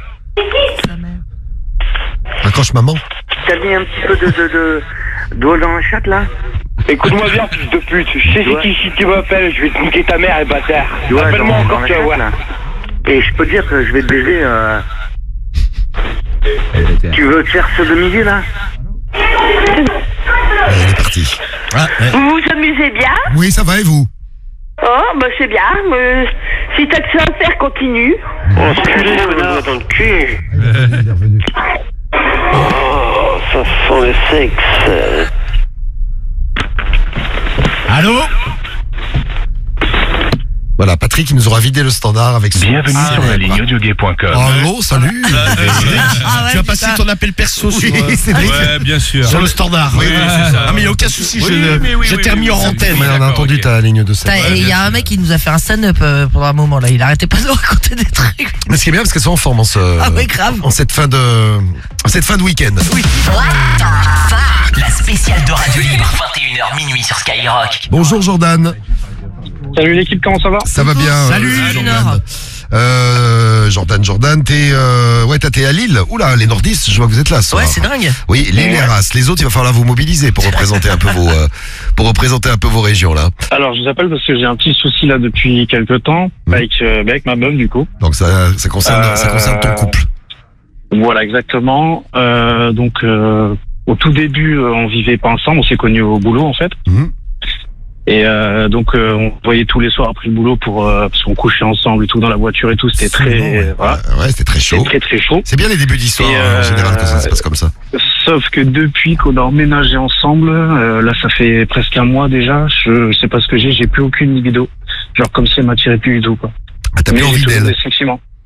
Raccroche maman. T'as mis un petit peu de, de, de, d'eau dans la chatte, là? Écoute-moi bien, fils de pute! Je sais c'est qui si tu m'appelles, je vais te niquer ta mère, et bâtard! Ouais, Appelle-moi dans- encore, dans la tu vas chatte, voir! là. Et je peux te dire que je vais te baiser, euh... Tu veux te faire sodomiser, là? Elle est partie. Ah, ouais. Vous vous amusez bien? Oui, ça va et vous? Oh, bah c'est bien. Euh, si t'as que ça à faire, continue. Enculé, connard, dans le cul! Il est revenu. Oh, ça sent le sexe! Allô? Voilà, Patrick, il nous aura vidé le standard avec son... Bienvenue sur la ligne audiogay point com. Allô, salut. Ah, tu vas passer ton appel perso sur, Oui, euh, c'est vrai. Ouais, bien sûr. sur le standard. Oui, oui, c'est ça. Ah, mais il n'y a aucun souci, Oui, je, mais oui, je oui, t'ai remis oui, hors oui, antenne. Ouais, on a D'accord, entendu ok. ta ligne de sept. Il y a un mec qui nous a fait un stand-up euh, pendant un moment là. Il arrêtait pas de nous raconter des trucs. Mais ce qui est bien, parce qu'elles sont en forme en, ce, Ah ouais, grave. en cette fin de, en cette fin de week-end. Oui. La spéciale de Radio Libre, vingt et une heures minuit sur Skyrock. Bonjour Jordan. Salut l'équipe, comment ça va? Ça va bien. Salut, euh, Salut, Jordan. Nord. Euh, Jordan, Jordan, t'es, euh, ouais, t'es à Lille. Oula, les nordistes, je vois que vous êtes là. Ce Ouais, soir. c'est dingue. Oui, Lille et Arras. Les autres, il va falloir vous mobiliser pour représenter un peu vos, euh, pour représenter un peu vos régions là. Alors, je vous appelle parce que j'ai un petit souci là depuis quelques temps avec, euh, avec ma meuf du coup. Donc ça, ça concerne, Euh, ça concerne ton couple. Voilà, exactement. Euh, donc, euh, au tout début, euh, on vivait pas ensemble, on s'est connus au boulot en fait. Mhm. Et euh, donc, euh, on voyait tous les soirs après le boulot pour euh, parce qu'on couchait ensemble et tout dans la voiture et tout. C'était très, ouais. voilà. Ouais, c'était très chaud. C'était très très chaud. C'est bien les débuts d'histoire Et, hein, en euh, général quand ça se passe comme ça. Sauf que depuis qu'on a emménagé ensemble, euh, là ça fait presque un mois déjà, je, je sais pas ce que j'ai, j'ai plus aucune libido. Genre comme si elle m'attirait plus du tout quoi. Ah, t'as Mais plus j'ai envie toujours d'elle. des sentiments.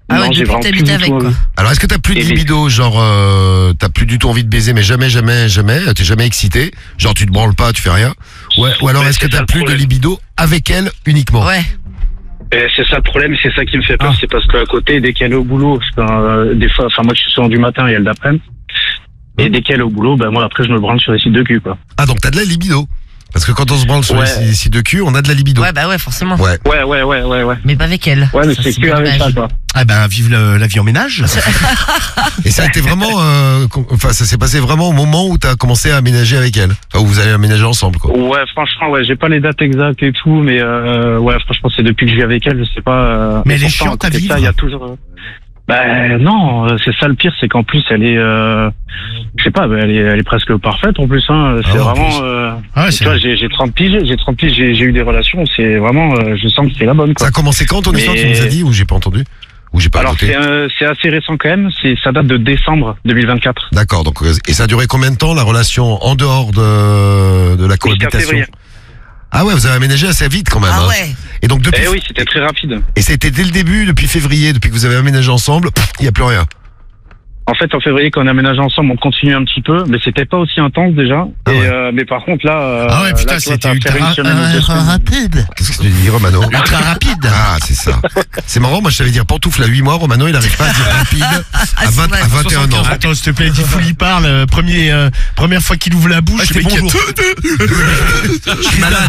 Ah ouais, Non, j'ai depuis que vraiment plus t'habites du avec, tout quoi. envie. Alors, est-ce que t'as plus de Et les- libido, genre, euh, t'as plus du tout envie de baiser, mais jamais, jamais, jamais, t'es jamais excité, genre tu te branles pas, tu fais rien, ouais, ou alors Ouais, est-ce que c'est ça t'as le plus de problème. libido avec elle uniquement? Ouais. Et c'est ça le problème, c'est ça qui me fait peur, Ah. c'est parce qu'à côté, dès qu'elle est au boulot, parce que, euh, des fois, enfin moi je suis souvent du matin et elle d'après-midi, et dès qu'elle est au boulot, ben moi après je me branle sur les sites de cul, quoi. Ah, donc t'as de la libido. Parce que quand on se branle sur Ouais. les sites de cul, on a de la libido. Ouais, bah ouais, forcément. Ouais. Ouais, ouais, ouais, ouais, ouais. Mais pas avec elle. Ouais, mais Ça, c'est c'est que bien avec dommage. ça, quoi. Ah ben, vive le- la vie en ménage. Et ça a été vraiment, euh, com- enfin, ça s'est passé vraiment au moment où t'as commencé à aménager avec elle. Enfin, où vous allez aménager ensemble, quoi. Ouais, franchement, ouais, j'ai pas les dates exactes et tout, mais euh, ouais, franchement, c'est depuis que je vis avec elle, je sais pas. Euh, Mais elle est pourtant, chiante à côté de vivre. ça, il y a toujours. euh, Bah non, euh, c'est ça le pire, c'est qu'en plus elle est, euh, je sais pas, bah, elle est, elle est presque parfaite en plus. Hein. C'est Ah, en vraiment. plus. Euh, Ah ouais, tu c'est- vois, j'ai j'ai trente piges, j'ai trente piges, j'ai j'ai eu des relations. C'est vraiment, euh, je sens que c'est la bonne. Ça Quoi. a commencé quand ton Mais- histoire, tu nous as dit, ou j'ai pas entendu? Ou j'ai pas Alors noté? c'est euh, c'est assez récent quand même. C'est ça date de décembre deux mille vingt-quatre. D'accord, donc, euh, et ça a duré combien de temps, la relation en dehors de, de la Jusqu'à cohabitation? février. Ah ouais, vous avez aménagé assez vite quand même. Ah hein. ouais. Et donc depuis, Eh oui, c'était très rapide. et ça a été dès le début, depuis février, depuis que vous avez aménagé ensemble, il y a plus rien. En fait, en février, quand on a aménagé ensemble, on continue un petit peu, mais c'était pas aussi intense déjà. Ah et, ouais. euh, mais par contre, là, euh, Ah ouais, putain, là, tu vois, c'était ça va ultra, faire une semaine ou deux ultra semaines. rapide. Qu'est-ce que tu dis, Romano? Ultra rapide. Ah, c'est ça. C'est marrant, moi je savais dire pantoufle à huit mois, Romano il arrive pas à dire rapide à, vingt, à vingt et un ans. Attends, s'il te plaît, dis fou, il parle. euh, Premier, euh, première fois qu'il ouvre la bouche, Ah, le c'est mec, bonjour. je suis malade.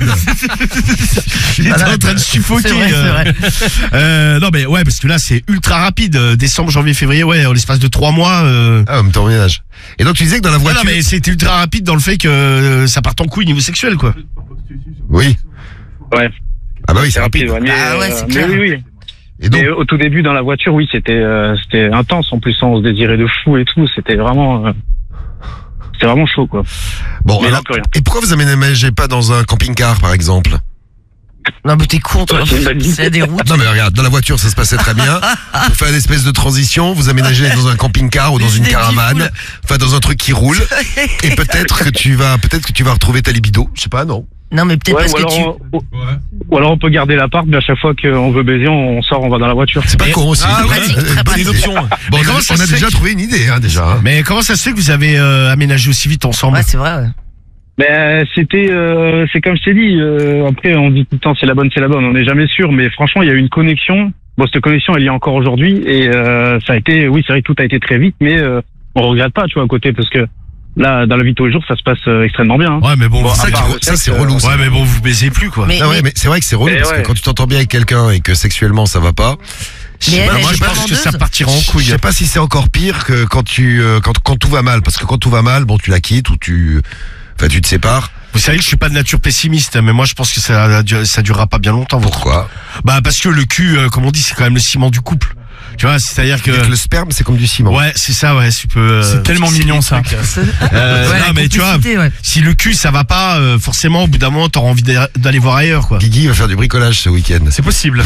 Il était en train de suffoquer. C'est vrai, c'est euh. vrai. Euh, non, mais ouais, parce que là, c'est ultra rapide. euh, Décembre, janvier, février, ouais, en l'espace de trois mois. Euh... Ah, en même temps, ménage. Et donc tu disais que dans la Non, voiture. non, mais c'était ultra rapide dans le fait que euh, ça part en couille niveau sexuel, quoi. Oui. Ouais. Ah bah oui, c'est rapide. ouais, mais, Ah ouais, euh, c'est mais clair. oui, oui. Et donc, Mais au tout début, dans la voiture, oui, c'était euh, c'était intense. En plus, on se désirait de fou et tout. C'était vraiment, euh, c'était vraiment chaud, quoi. bon, mais là, alors, plus rien. et pourquoi vous aménagez pas dans un camping-car, par exemple? Non, mais t'es con, toi. C'est une bonne idée. C'est des routes. Non mais regarde, dans la voiture ça se passait très bien. Vous faites une espèce de transition, vous aménagez dans un camping-car ou dans Des une idées caravane, foules. enfin dans un truc qui roule, et peut-être que tu vas, peut-être que tu vas retrouver ta libido. Je sais pas, non. Non, mais peut-être Ouais, parce ou, que alors, tu. on, ou alors on peut garder l'appart, mais à chaque fois qu'on veut baiser, on sort, on va dans la voiture. C'est pas con aussi. Ah, c'est ouais, vrai. c'est très Euh, bonne pratique. idée. Bon, Bon, on comment a, ça on a se déjà fait trouvé une idée, hein, déjà. hein. Mais comment ça se fait que vous avez euh, aménagé aussi vite ensemble? Ouais, c'est vrai, ouais. Ben c'était, euh, c'est comme je t'ai dit. Euh, après, on dit tout le temps c'est la bonne, c'est la bonne. On n'est jamais sûr, mais franchement, il y a eu une connexion. Bon, cette connexion, elle y est encore aujourd'hui, et euh, ça a été, oui, c'est vrai que tout a été très vite, mais euh, on regrette pas, tu vois, à côté, parce que là, dans la vie de tous les jours, ça se passe euh, extrêmement bien. Hein. Ouais, mais bon, Bon, vous- à ça, part qui- le ça, sexe, c'est euh, relou. ça. ouais, mais bon, vous baisez plus, quoi. Mais, Ah ouais, mais, mais c'est vrai que c'est relou Eh parce ouais. que quand tu t'entends bien avec quelqu'un et que sexuellement ça va pas. Je Mais sais elle, pas, elle moi, est je je pas pense pense que vendeuse. ça partira en Je couille. sais pas si c'est encore pire que quand tu euh, quand quand tout va mal, parce que quand tout va mal, bon, tu la quittes ou tu, enfin, tu te sépares. Vous savez que je suis pas de nature pessimiste, mais moi je pense que ça, ça durera pas bien longtemps. votre Pourquoi? couple. Bah parce que le cul, euh, comme on dit, c'est quand même le ciment du couple. Tu vois, c'est-à-dire que. Avec le sperme, c'est comme du ciment. Ouais, c'est ça, ouais, tu peux. euh, C'est tellement fixer mignon, les ça. trucs, euh, Ouais, non, la mais tu vois, complicité, ouais. si le cul ça va pas, euh, forcément, au bout d'un moment, t'auras envie d'a- d'aller voir ailleurs, quoi. Guigui va faire du bricolage ce week-end. C'est possible.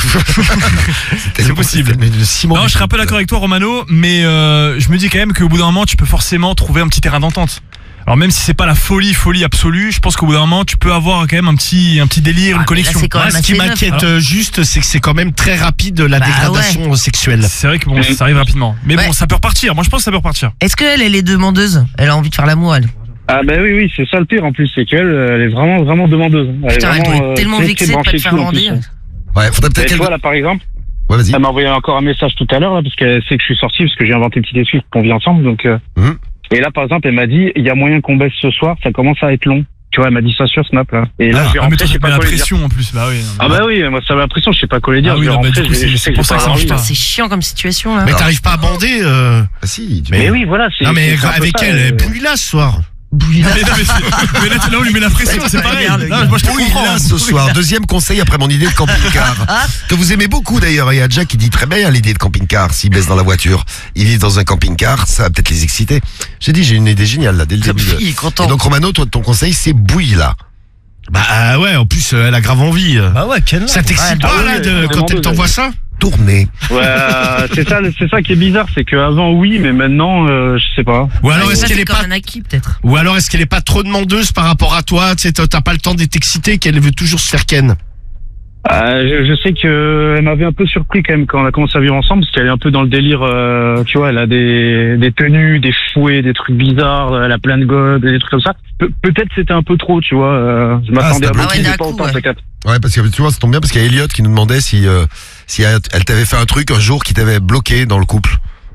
C'est possible. Le ciment. Non, du je serais un peu couple. d'accord avec toi, Romano, mais euh, je me dis quand même qu'au bout d'un moment, tu peux forcément trouver un petit terrain d'entente. Alors même si c'est pas la folie, folie absolue, je pense qu'au bout d'un moment, tu peux avoir quand même un petit, un petit délire, Ah, une mais là, connexion. c'est quand Moi, même ce qui assez neuf. m'inquiète Alors- euh, juste, c'est que c'est quand même très rapide la Bah, dégradation sexuelle. C'est vrai que bon, ça arrive rapidement. Mais Ouais. bon, ça peut repartir. Moi, je pense que ça peut repartir. Est-ce qu'elle, elle est demandeuse? Elle a envie de faire l'amour, elle. Ah ben oui, oui, c'est ça le pire en plus, c'est qu'elle, euh, elle est vraiment, vraiment demandeuse. Elle Putain, est elle vraiment, doit être euh, tellement très, vexée très de pas te branchée faire dessus, en plus. bander. Ouais, faudrait Et peut-être tu vois qu'elle. là par exemple, Ouais, vas-y. elle m'a envoyé encore un message tout à l'heure là parce qu'elle sait que je suis sorti parce que j'ai inventé une petite excuse qu'on vit ensemble donc. Euh, Mhm. Et là par exemple elle m'a dit il y a moyen qu'on baisse ce soir, ça commence à être long. Tu vois elle m'a dit ça sur Snap là. Et là Ah, je vais mais rentrer, toi, je ça sais te pas met la quoi lui dire. pression en plus. Bah oui. non, mais- Ah bah oui, moi ça m'a l'impression, je sais pas quoi lui dire. Ah oui, je vais non, bah, rentrer, du coup, je vais- c'est- je c'est sais que pour j'ai ça pas que ça envie, marche là. pas. C'est chiant comme situation, là. Mais t'arrives pas à bander. euh, Ah si. tu- Mais oui voilà. c'est- Non, mais c'est un peu avec ça, elle, euh, bouille là ce soir. Bouillard. Mais non, mais c'est- mais là, tu- là, on lui met la pression, c'est pareil. bien, le Non, gars. moi, je te Oui, comprends. là, ce soir. Deuxième conseil après mon idée de camping-car. Que vous aimez beaucoup d'ailleurs. Il y a Jack qui dit très bien l'idée de camping-car. S'ils baissent dans la voiture, ils vivent dans un camping-car, ça va peut-être les exciter. J'ai dit, j'ai une idée géniale là, dès le début. Il est content. Et donc Romano, toi, ton conseil, c'est bouille là. Bah ouais, en plus, euh, elle a grave envie. euh. Bah ouais, quel Ça t'excite Ouais, pas ah là ouais, de, ouais, quand vraiment, elle t'envoie ouais. ça? Tournez. Ouais, euh, c'est ça, c'est ça qui est bizarre, c'est qu'avant oui, mais maintenant euh, je sais pas. Ou alors Ouais, est-ce ça, qu'elle c'est est comme pas un acquis, peut-être. Ou alors est-ce qu'elle est pas trop demandeuse par rapport à toi? Tu sais, t'as t'as pas le temps d'être excité, qu'elle veut toujours se faire ken. Euh, je, je sais que elle m'avait un peu surpris quand même quand on a commencé à vivre ensemble, parce qu'elle est un peu dans le délire, euh, tu vois, elle a des, des tenues, des fouets, des trucs bizarres, elle a plein de godes, des trucs comme ça. Pe- peut-être c'était un peu trop, tu vois, euh, je m'attendais Ah, à beaucoup, c'était mais pas autant, peut-être. Ouais, parce que tu vois, ça tombe bien parce qu'il y a Elliot qui nous demandait si, euh, si elle, elle t'avait fait un truc un jour qui t'avait bloqué dans le couple.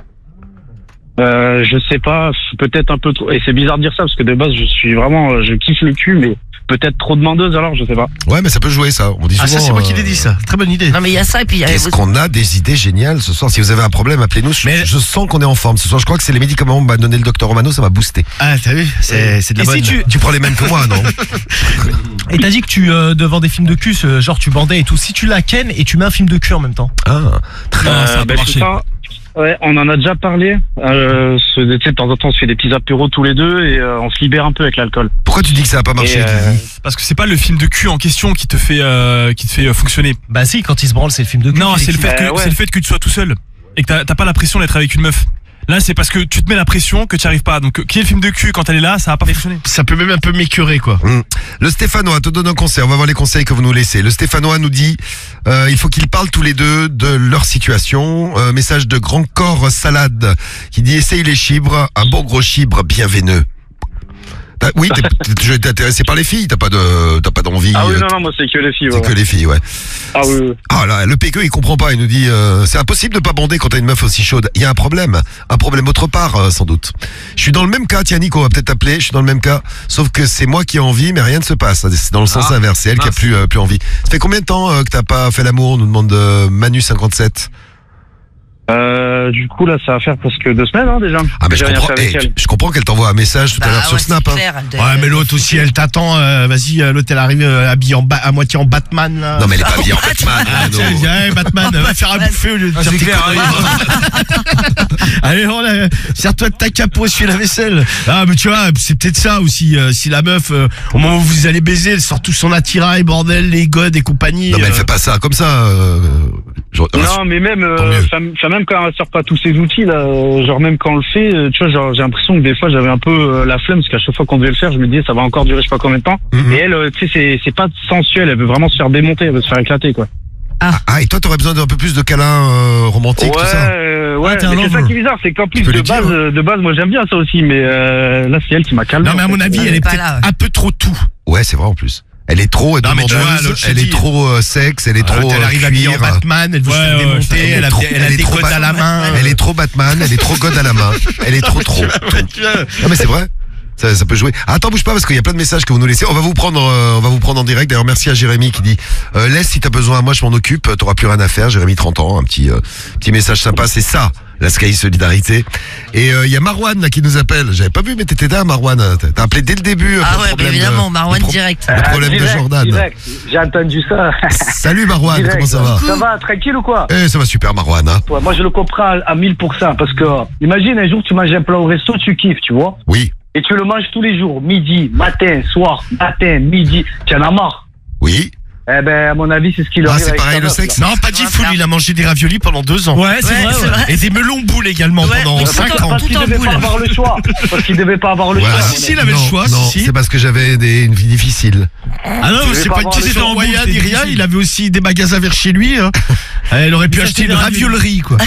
Euh, je sais pas, peut-être un peu trop. Et c'est bizarre de dire ça parce que de base, je suis vraiment, je kiffe le cul, mais peut-être trop demandeuse alors, je sais pas. Ouais, mais ça peut jouer ça. On dit Ah, souvent. ça, c'est moi qui l'ai euh, dit, ça. Très bonne idée. Non, mais il y a ça, et puis il y a. Qu'est-ce qu'on a des idées géniales ce soir. Si vous avez un problème, appelez-nous. Je, je sens qu'on est en forme ce soir. Je crois que c'est les médicaments que m'a donné le docteur Romano, ça m'a boosté. Ah, t'as vu, c'est c'est de la Et bonne. si tu- Tu prends les mêmes que moi, non? Et t'as dit que tu, euh, devant des films de cul, ce- genre tu bandais et tout, si tu la ken et tu mets un film de cul en même temps. Ah, très Euh, ça a ben, pas je sais marché. pas. Ouais, on en a déjà parlé. Euh, ce- tu sais, de temps en temps, on se fait des petits apéros tous les deux et euh, on se libère un peu avec l'alcool. Pourquoi tu dis que ça a pas marché, Et, euh, Parce que c'est pas le film de cul en question qui te fait euh, qui te fait euh, fonctionner. Bah si, quand il se branle, c'est le film de cul. Non, qui c'est le fait fait que- que Euh, ouais. c'est le fait que tu sois tout seul et que t'as t'as pas la pression d'être avec une meuf. Là, c'est parce que tu te mets la pression que tu arrives pas. Donc, qui est le film de cul quand elle est là, ça va pas fonctionner. Ça peut même un peu m'écœurer, quoi. Hum. Le Stéphanois te donne un conseil. On va voir les conseils que vous nous laissez. Le Stéphanois nous dit euh, il faut qu'ils parlent tous les deux de leur situation. Euh, message de Grand Corps Salade qui dit essaye les chibres, un bon gros chibre bien veineux. T'as- Oui, t'es t'es- t'es intéressé par les filles. T'as pas de, t'as pas d'envie. Ah oui, euh, non, non, moi c'est que les filles. C'est ouais. que les filles, ouais. Ah oui, oui. Ah là, le P Q il comprend pas, il nous dit euh, c'est impossible de pas bander quand t'as une meuf aussi chaude. Il y a un problème, un problème autre part euh, sans doute. Je suis dans le même cas, tiens Nico, on va peut-être t'appeler, je suis dans le même cas, sauf que c'est moi qui ai envie mais rien ne se passe, c'est dans le sens Ah, inverse, c'est elle qui a mince. plus, euh, plus envie. Ça fait combien de temps euh, que t'as pas fait l'amour, nous demande euh, Manu cinquante-sept. Euh, du coup, là, ça va faire presque deux semaines, hein, déjà. Ah mais je J'ai rien comprends, fait avec eh, elle. je comprends qu'elle t'envoie un message tout à l'heure sur Snap. hein. Ouais, mais l'autre aussi, elle t'attend. euh, Vas-y, euh, l'autre, elle arrive euh, habillée en ba- à moitié en Batman, là. Non mais elle est pas habillée en Batman. Ah, tiens, elle dit, hey, Batman, va faire à bouffer au lieu de Ah, faire c'est tes clair, conneries. Allez, on la- sers-toi de ta capo, essuie la vaisselle. Ah, mais tu vois, c'est peut-être ça aussi. euh, si la meuf, euh, au moment où vous allez baiser, elle sort tout son attirail, bordel, les godes et compagnie. Non mais elle euh. fait pas ça comme ça. euh, je- Non, mais même, euh, enfin, enfin, même quand elle sort pas tous ses outils, là, euh, genre même quand on le fait, euh, tu vois, genre, j'ai l'impression que des fois j'avais un peu euh, la flemme parce qu'à chaque fois qu'on devait le faire, je me disais ça va encore durer je sais pas combien de temps. Et elle, euh, tu sais, c'est, c'est pas sensuel, elle veut vraiment se faire démonter, elle veut se faire éclater, quoi. Ah et toi t'aurais besoin d'un peu plus de câlins euh, romantiques Ouais, tout ça. euh, ouais, Ah, t'es un mais c'est ça lover. qui est bizarre, c'est qu'en plus peux de lui dire, base, euh, de base, moi j'aime bien ça aussi, mais euh, là c'est elle qui m'a calmé. Non, mais à en mon fait. avis, elle est peut-être un peu trop tout. Ouais c'est vrai en plus. Elle est trop Non, mais tu vois, demandeuse, l'autre, je te elle est dis- trop euh, sexe, elle est Ah, trop elle euh, arrive habillée en cuir. Batman, elle veut se faire démonter, elle a trop- des- elle a elle est des trop godes à la Bat- main. Elle est trop Batman, elle est trop god à la main. Elle est trop trop. Non mais c'est vrai. Ça, ça peut jouer. Ah, attends, bouge pas parce qu'il y a plein de messages que vous nous laissez. On va vous prendre, euh, on va vous prendre en direct. D'ailleurs, merci à Jérémy qui dit euh, laisse si t'as besoin. Moi, je m'en occupe. T'auras plus rien à faire. Jérémy, trente ans, un petit, euh, petit message sympa. C'est ça, la Sky Solidarité. Et il euh, y a Marwan là qui nous appelle. J'avais pas vu, mais t'étais là, Marwan. T'as t'as appelé dès le début. euh, Ah pour le ouais, problème bah de- évidemment, Marwan le pro- direct. Le problème de direct, Jordan. direct. J'ai entendu ça. Salut Marwan, Direct. comment ça va Ça va, tranquille ou quoi? Eh, ça va super, Marwan. Hein. Ouais, moi, je le comprends à- à mille pour cent parce que, imagine un jour, tu manges un plat au resto, tu kiffes, tu vois. Oui. Et tu le manges tous les jours, midi, matin, soir, matin, midi. Tu en as marre. Oui. Eh ben, à mon avis, c'est ce qui leur Ah, arrive c'est avec pareil sa le meuf, sexe. là. Non, pas dit fou, lui, il a mangé des raviolis pendant deux ans. Ouais, c'est Ouais, vrai, c'est ouais. vrai. Et des melons boules également pendant Mais cinq parce- ans. Parce qu'il devait pas avoir le choix. Parce qu'il devait pas avoir le Ouais. choix. Ah, à si, mon si, il avis. avait le choix, Non, si, si. c'est C'est parce que j'avais des- une vie difficile. Ah non, Tu mais veux c'est pas pas une avoir le question choix. de moyens C'est ni rien. difficile. Il avait aussi des magasins vers chez lui. hein. Elle aurait pu Mais ça, acheter c'est une des raviolerie, quoi.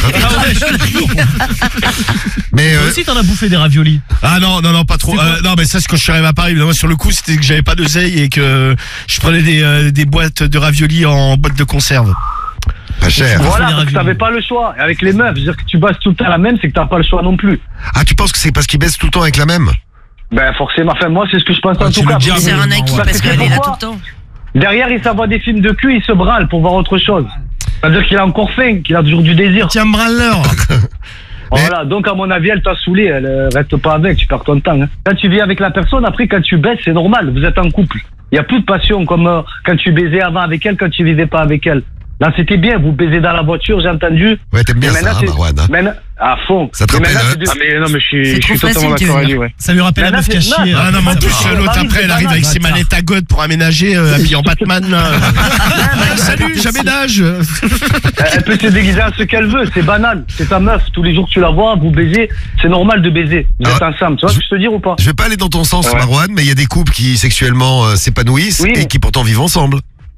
Mais Toi euh, aussi, t'en as bouffé des raviolis. Ah non, non, non, pas trop. Euh, non, mais ça, c'est quand je suis arrivé à Paris. Mais moi, sur le coup, c'était que j'avais pas d'oseille et que je prenais des, euh, des boîtes de raviolis en boîte de conserve. Pas cher. Voilà, parce que t'avais pas le choix. Et avec les meufs, je veux dire que tu bosses tout le temps la même, c'est que t'as pas le choix non plus. Ah, tu penses que c'est parce qu'il baisse tout le temps avec la même? Ben, forcément. Enfin, moi, c'est ce que je pense Ah, en tu tout le cas. dis, Parce C'est que- un acquis parce parce que qu'elle est là tout pourquoi le temps. Derrière, il s'envoie des films de cul, il se branle pour voir autre chose. Ça veut dire qu'il a encore faim, qu'il a toujours du désir. Tiens, branleur. Voilà, donc à mon avis, elle t'a saoulé, elle euh, reste pas avec, tu perds ton temps. Hein. Quand tu vis avec la personne, après, quand tu baisses, c'est normal, vous êtes en couple. Il y a plus de passion comme euh, quand tu baisais avant avec elle, quand tu vivais pas avec elle. Là, c'était bien, vous baisez dans la voiture, j'ai entendu. Ouais, t'aimes bien Et ça, maintenant, hein, c'est- Marwan. hein. maintenant- à fond. Ça te Et rappelle, maintenant, euh, c'est de- Ah, mais non, mais je suis, C'est je trop suis totalement facile, tu d'accord veux avec lui, dire. ouais. Ça lui rappelle la Maintenant, meuf qui a c'est- chié. non, Ah non, mais en Ça plus, va. euh, l'autre Paris, après, c'est elle arrive pas avec mal. ses manettes à God pour aménager, euh, habillée en Batman. là. Salut, j'aménage. Elle peut se déguiser en ce qu'elle veut, c'est banal. C'est ta meuf, tous les jours tu la vois, vous baisez, c'est normal de baiser. Vous êtes Ah, ensemble, tu vois ce que je te dire ou pas? Je vais pas aller dans ton sens, Ouais. Marwan, mais il y a des couples qui sexuellement euh, s'épanouissent Oui. et qui pourtant vivent ensemble.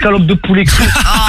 escalopes de poulet cru.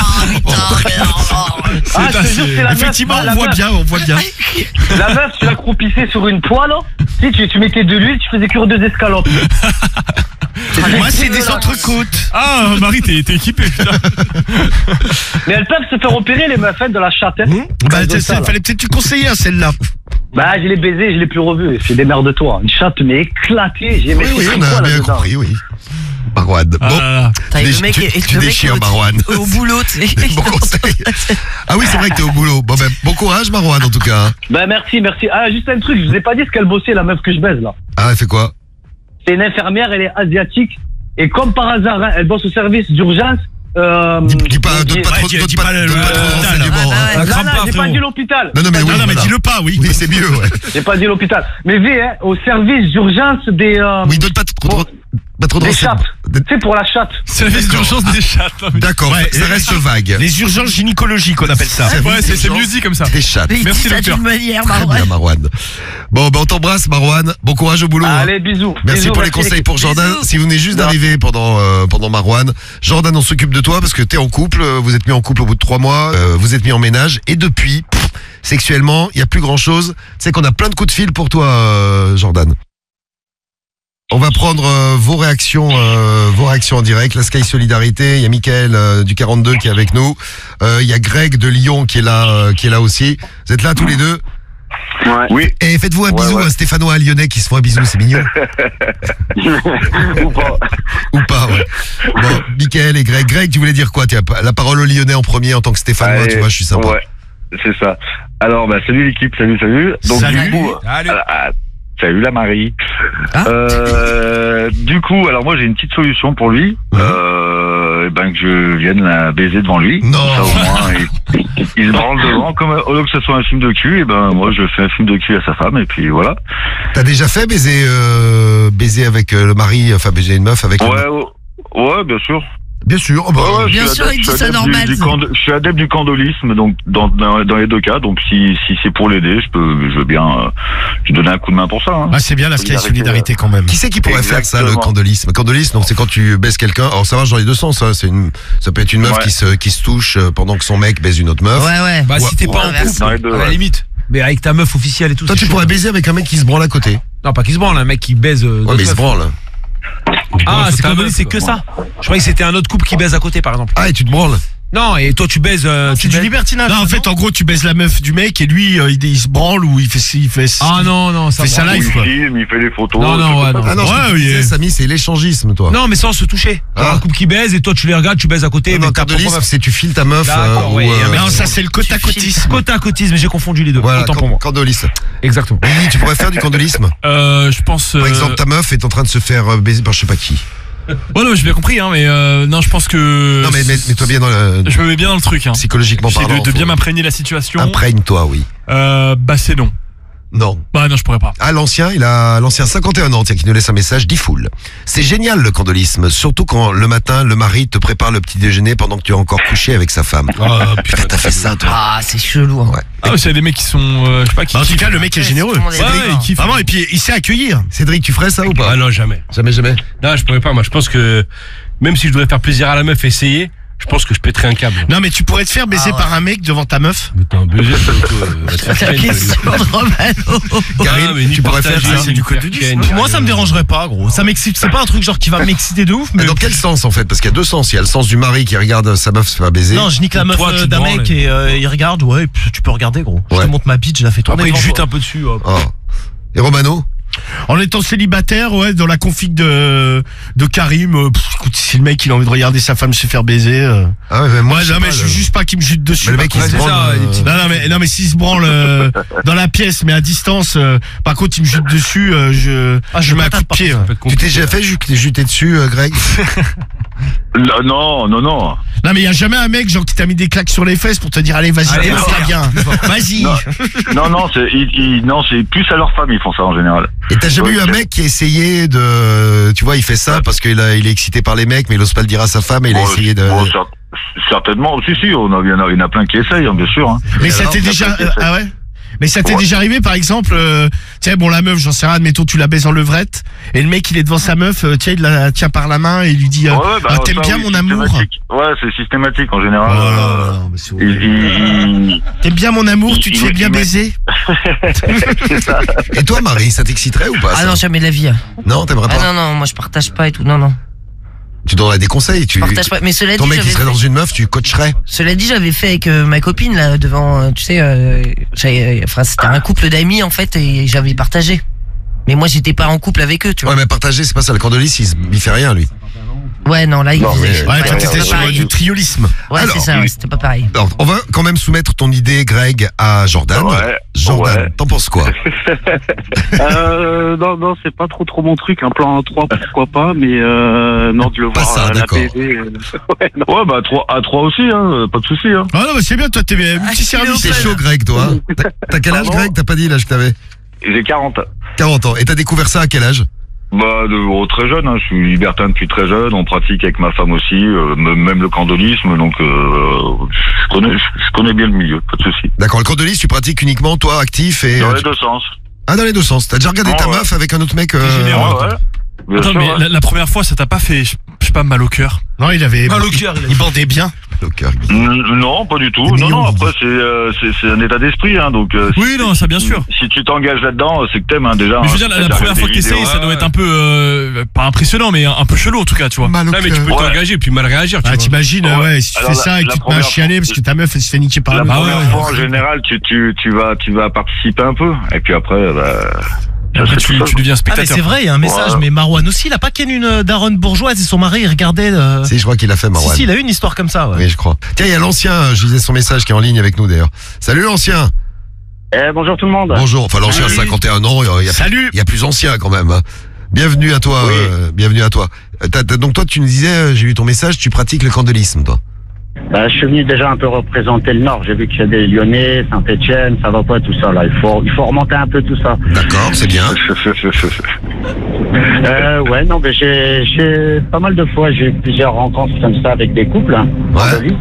Ah, je te jure, c'est la Effectivement, meuf, on la voit meuf. bien, on voit bien. La meuf, tu la croupissais sur une poêle. Si tu, tu mettais de l'huile, tu faisais cuire deux escalopes. Moi, c'est des entrecôtes. Ah, Marie, t'es t'es équipé, putain. Mais elles peuvent se faire opérer, les meufs de la chatte. Hein. Bah, Elles ont il ça, là. fallait peut-être tu conseiller hein, celle-là. Bah, je l'ai baisé, je l'ai plus revu. C'est des merdes de toi. Une chatte, mais éclatée. J'ai Oui, oui, on a bien compris, oui. Marwan. Bon, Ah, T'as tu, le déch- mec, tu, et tu le mec déchires, au- Marwan. Au boulot, tu sais. Bon conseil. Ah oui, c'est vrai que t'es au boulot. Bon, ben, bon courage, Marwan, en tout cas. Bah, merci, merci. Ah, juste un truc, je vous ai pas dit ce qu'elle bossait, la meuf que je baise, là. Ah, elle fait quoi? C'est une infirmière, elle est asiatique. Et comme par hasard, hein, elle bosse au service d'urgence. Euh, Dis pas, donne pas Ouais, trop, dis- donne dis pas, pas le- donne pas le- trop de le- renseignements. Ah, hein. bah ouais. Non, crame non, pas, j'ai pas frérot. dit l'hôpital. Non, non, mais oui, Non, non, mais voilà. dis-le pas, oui. Oui, c'est mieux, ouais. J'ai pas dit l'hôpital. Mais V, hein, au service d'urgence des. Euh, Oui, donne pas trop, trop, pas trop de des renseignements. chattes. Tu sais, pour la chatte. Service d'urgence des chattes. non, mais- D'accord, Ouais, ça reste vague. Les urgences gynécologiques, on appelle ça. Ouais, c'est c'est mieux dit comme ça. Des chattes. Mais il Merci, dit ça docteur. d'une manière, Très Marwan. bien, Marwan. Bon, ben, on t'embrasse, Marwan. Bon courage au boulot. hein. Allez, bisous. Merci Bisous, pour les conseils l'équipe. pour Jordan. Bisous. Si vous venez juste Non. d'arriver pendant euh, pendant Marwan, Jordan, on s'occupe de toi parce que t'es en couple, euh, vous êtes mis en couple au bout de trois mois, euh, vous êtes mis en ménage et depuis, pff, sexuellement, il y a plus grand chose. Tu sais qu'on a plein de coups de fil pour toi, euh, Jordan. On va prendre euh, vos réactions, euh, vos réactions en direct. La Sky Solidarité, il y a Mickaël euh, du quarante-deux qui est avec nous. Euh, Il y a Greg de Lyon qui est là, euh, qui est là aussi. Vous êtes là tous les deux. Ouais. Oui. Et faites-vous un Ouais, bisou ouais. à Stéphanois, un Lyonnais qui se font un bisou, c'est mignon. Ou pas. Ou pas, ouais. Bon, Mickaël et Greg. Greg, tu voulais dire quoi? Tiens, la parole au Lyonnais en premier en tant que Stéphanois, Allez, tu vois, je suis sympa. Ouais, c'est ça. Alors, bah, salut l'équipe, salut, salut. Donc, Salut. du coup, Salut. ah, ah, salut la Marie. Ah. Euh, du coup, alors moi j'ai une petite solution pour lui. Euh, eh ben que je vienne la baiser devant lui. Non. Comme ça, au moins, il, il se branle devant. Comme au lieu que ce soit un film de cul, et ben moi je fais un film de cul à sa femme et puis voilà. T'as déjà fait baiser, euh, baiser avec euh, le mari, enfin baiser une meuf avec le Ouais, mari ouais, ouais, bien sûr. Bien sûr. Oh bah, Ouais, ouais, Bien je suis sûr, adepte- il dit je suis ça adepte normal, du- du ça. cando- Je suis adepte du candolisme, donc dans, dans, dans les deux cas. Donc si, si c'est pour l'aider, je peux, je veux bien euh, lui donner un coup de main pour ça. Hein. Ah, c'est bien la Sky Solidarité quand même. Qui c'est qui pourrait faire ça, le Exactement. candolisme? Candolisme, donc c'est quand tu baises quelqu'un. Alors ça marche dans les deux sens. Hein. C'est une, ça peut être une meuf Ouais. qui se, qui se touche euh, pendant que son mec baise une autre meuf. Ouais, ouais. Bah, si t'es pas en Dans les couple, deux, à la ouais. limite. Mais avec ta meuf officielle et tout. Toi, c'est tu chaud. pourrais baiser avec un mec qui se branle à côté. Non, pas qui se branle, un mec qui baise. euh, Ouais, d'autres mais il se meufs. branle. Ah, Ouais, c'est ta comme meuf, c'est que quoi. ça. Je croyais que c'était un autre couple qui baise à côté, par exemple. Ah, et tu te branles. Non, et toi tu baises. euh, tu C'est du baises- libertinage. Non, en fait, en gros, tu baises la meuf du mec et lui, euh, il, il se branle ou il fait, il fait. Ah non, non, ça fait sa branle. live, Il quoi. filme, il fait des photos. Non, non, ouais, non. Ah non, ce que Ouais, tu oui. disais, Samy, c'est l'échangisme, toi. Non, mais sans se toucher. Genre Ah. un couple qui baise et toi tu les regardes, tu baises à côté. Non, mais non, ta propre candolisme, meuf. c'est tu files ta meuf. D'accord, euh, ouais, ou, et un mec- Non, ça, c'est le côte à côtisme. Côte à côtisme, j'ai confondu les deux. Voilà, Autant can- pour moi. candolisme. Exactement. Lily, tu pourrais faire du candolisme? Euh, je pense. Par exemple, ta meuf est en train de se faire euh, baiser par je sais pas qui. Ouais, non, j'ai bien compris, hein, mais euh, non, je pense que. Non, mais mets- mets-toi bien dans le. Je me mets bien dans le truc, hein. Psychologiquement J'essaie parlant. de, de bien faut- m'imprégner de la situation. Imprègne-toi, oui. Euh, bah c'est non. Non. Bah non, je pourrais pas. Ah, l'ancien, il a l'ancien cinquante et un ans, tiens, qui nous laisse un message, dit full. C'est génial le candolisme, surtout quand le matin, le mari te prépare le petit déjeuner pendant que tu es encore couché avec sa femme. Oh putain, t'as fait ça, toi. Ah, c'est chelou. Hein. Ouais. Ah, mais s'il y a des mecs qui sont, euh, je sais pas, qui. Bah, en tout kiffent. cas, le mec est généreux. tout le monde est Ouais, d'accord. il kiffe. Vraiment, et puis il sait accueillir. Cédric, tu ferais ça ou pas? Ah non, jamais. Jamais, jamais. Non, je pourrais pas. Moi, je pense que même si je devrais faire plaisir à la meuf, essayer, je pense que je pèterais un câble. Non, mais tu pourrais te faire baiser Ah ouais. par un mec devant ta meuf. Mais t'es un baiser, toi, toi, va te faire La ken, question toi, de Romano. Karim, Ah, mais ni tu pourrais partager, faire ça. ni C'est du faire code du ken, dix. ni Moi, ça rien. me dérangerait pas, gros. Ça m'excite. C'est pas un truc genre qui va m'exciter de ouf, mais. Mais dans quel sens, en fait? Parce qu'il y a deux sens. Il y a le sens du mari qui regarde sa meuf se faire baiser. Non, je nique la meuf Toi, tu euh, te d'un branles, mec et- et euh, il regarde, ouais, et puis tu peux regarder, gros. Je Ouais. te montre ma bite, je la fais tourner. Après, il devant jute toi. un peu dessus. hop. Oh. Et Romano? En étant célibataire, ouais, dans la config de, de Karim, euh, pff, écoute, si le mec il a envie de regarder sa femme se faire baiser. Euh... Ah ouais, mais moi, Ouais, je sais non, mais pas, je le- suis juste pas qu'il me jute dessus. Mais le par mec, il contre. se c'est ça, branle. les euh, petits- Non, non, mais, non, mais s'il se branle euh, dans la pièce, mais à distance, euh, par contre, il me jute dessus, euh, je, Ah, je je mets un patate, coup de pied. par ouais. Ça peut être Tu t'es compliqué. déjà fait ju- juter dessus, euh, Greg? Non, non, non. Non, mais il y a jamais un mec genre qui t'a mis des claques sur les fesses pour te dire allez, vas-y, Allez, démarre vas-y. bien. Vas-y. Non, non, non, c'est, ils- ils- non, c'est plus à leur femme, ils font ça en général. Et t'as jamais Ouais, eu un c'est- mec qui a essayé de, tu vois, il fait ça parce qu'il a, il est excité par les mecs, mais il ose pas le dire à sa femme et il a Bon, essayé de. bon, cer- certainement, si, si, on a, il y en a, il y en a plein qui essayent, hein, bien sûr. Hein. Mais Et ça alors, t'est il y a déjà. plein qui euh, essayent. ah ouais mais ça t'est Ouais. déjà arrivé par exemple, euh, tiens bon la meuf j'en sais rien, admettons tu la baises en levrette et le mec il est devant sa meuf, euh, tiens il la tient par la main et il lui dit euh, Ouais, ouais, bah, ah, t'aimes ça, bien oui, mon amour, systématique. Ouais, c'est systématique en Oh général. là là Euh, là, mais c'est il- il- il- t'aimes bien mon amour, tu te il- fais il- bien il met- baiser. C'est ça. Et toi, Marie, ça t'exciterait ou pas Ah ça non, jamais de la vie. Non, t'aimerais pas Ah non, non, moi je partage pas et tout. Non, non. Tu donnerais des conseils, tu. Je partage pas. Mais cela Ton dit, mec qui j'avais serait fait- dans une meuf, tu coacherais. Cela dit, j'avais fait avec euh, ma copine là devant, euh, tu sais, euh, j'avais- enfin c'était un couple d'amis en fait et j'avais partagé. Mais moi j'étais pas en couple avec eux, tu vois. Ouais, mais partager, c'est pas ça. Le Cordelis, il, se- il fait rien, lui. Ouais, non, là il Non, faisait. mais- Ouais, toi, c'était t'étais pas sur pareil. du triolisme. Ouais, Alors, c'est ça, ouais, c'était pas pareil. Alors, on va quand même soumettre ton idée, Greg, à Jordan. Ouais, Jordan, ouais. t'en penses quoi euh, non, non, c'est pas trop trop mon truc. Un plan à trois, pourquoi pas, mais euh, non, de le voir ça, à la d'accord. B D. euh, ouais, non. Ouais, bah à trois, à trois aussi, hein, pas de souci. Hein. Ah non, mais c'est bien, toi, t'es multiservice. C'est chaud, Greg, toi. hein. T'as- T'as quel âge, Pardon Greg? T'as pas dit l'âge que t'avais J'ai quarante. quarante ans. Et t'as découvert ça à quel âge Bah, de, oh, très jeune, hein. Je suis libertin depuis très jeune. On pratique avec ma femme aussi, euh, m- même le candolisme. Donc, euh, je connais, je connais bien le milieu, pas de souci. D'accord, le cordelis, tu pratiques uniquement, toi, actif et. Dans euh, les deux sens. Ah, dans les deux sens. T'as déjà regardé Ouais, ta ouais. meuf avec un autre mec euh, généreux, Ouais, ouais. Bien Attends, sûr, mais ouais. la, la première fois, ça t'a pas fait, je je sais pas, mal au cœur? Non, il avait. Mal au cœur, il a Il bandait bien. Au cœur. Mm, Non, pas du tout. C'est Non, mignon, non. Guigui. Après, c'est euh, c'est c'est un état d'esprit, hein. Donc, euh, Oui, non, ça bien sûr. si tu t'engages là-dedans, c'est que t'aimes, hein, déjà. Mais je veux hein. dire, la, T'as la déjà première regardé fois que des t'essayes, vidéos, ça doit ouais. être un peu, euh, pas impressionnant, mais un, un peu chelou en tout cas, tu vois. Mal au Là, mais tu cœur. peux Ouais. t'engager puis mal réagir, tu Ah, vois. t'imagines, ouais. Ouais. si tu Alors, fais la- ça et la que tu te mets à première chialer fois- parce que ta meuf, elle se fait niquer par La un mec. première ouais, fois, ouais. en général, tu, tu, tu vas, tu vas participer un peu. Et puis après, bah. Et après, ça, tu, c'est tout tu deviens Ah mais spectateur. c'est vrai, il y a un message, Ouais. mais Marwan aussi, il a pas ken une euh, daronne bourgeoise et son mari il regardait. euh, Si, je crois qu'il a fait, Si, Marwan. si, il a eu une histoire comme ça, ouais. Oui, je crois. Tiens, il y a l'ancien, euh, je lisais son message qui est en ligne avec nous d'ailleurs. Salut l'ancien. Eh, bonjour tout le monde. Bonjour. Enfin, l'ancien, Salut. cinquante et un ans. Il y a, Salut. il y a plus ancien quand même. hein. Bienvenue à toi. Oui. euh, bienvenue à toi. Euh, t'as- t'as- donc toi, tu nous disais, euh, j'ai lu ton message, tu pratiques le candelisme, toi. Bah, je suis venu déjà un peu représenter le Nord. J'ai vu qu'il y a des Lyonnais, Saint-Etienne, ça va pas tout ça là. Il faut, il faut remonter un peu tout ça. D'accord, c'est bien. Euh, ouais, non, mais j'ai, j'ai pas mal de fois, j'ai eu plusieurs rencontres comme ça avec des couples. Hein, Ouais. de vie.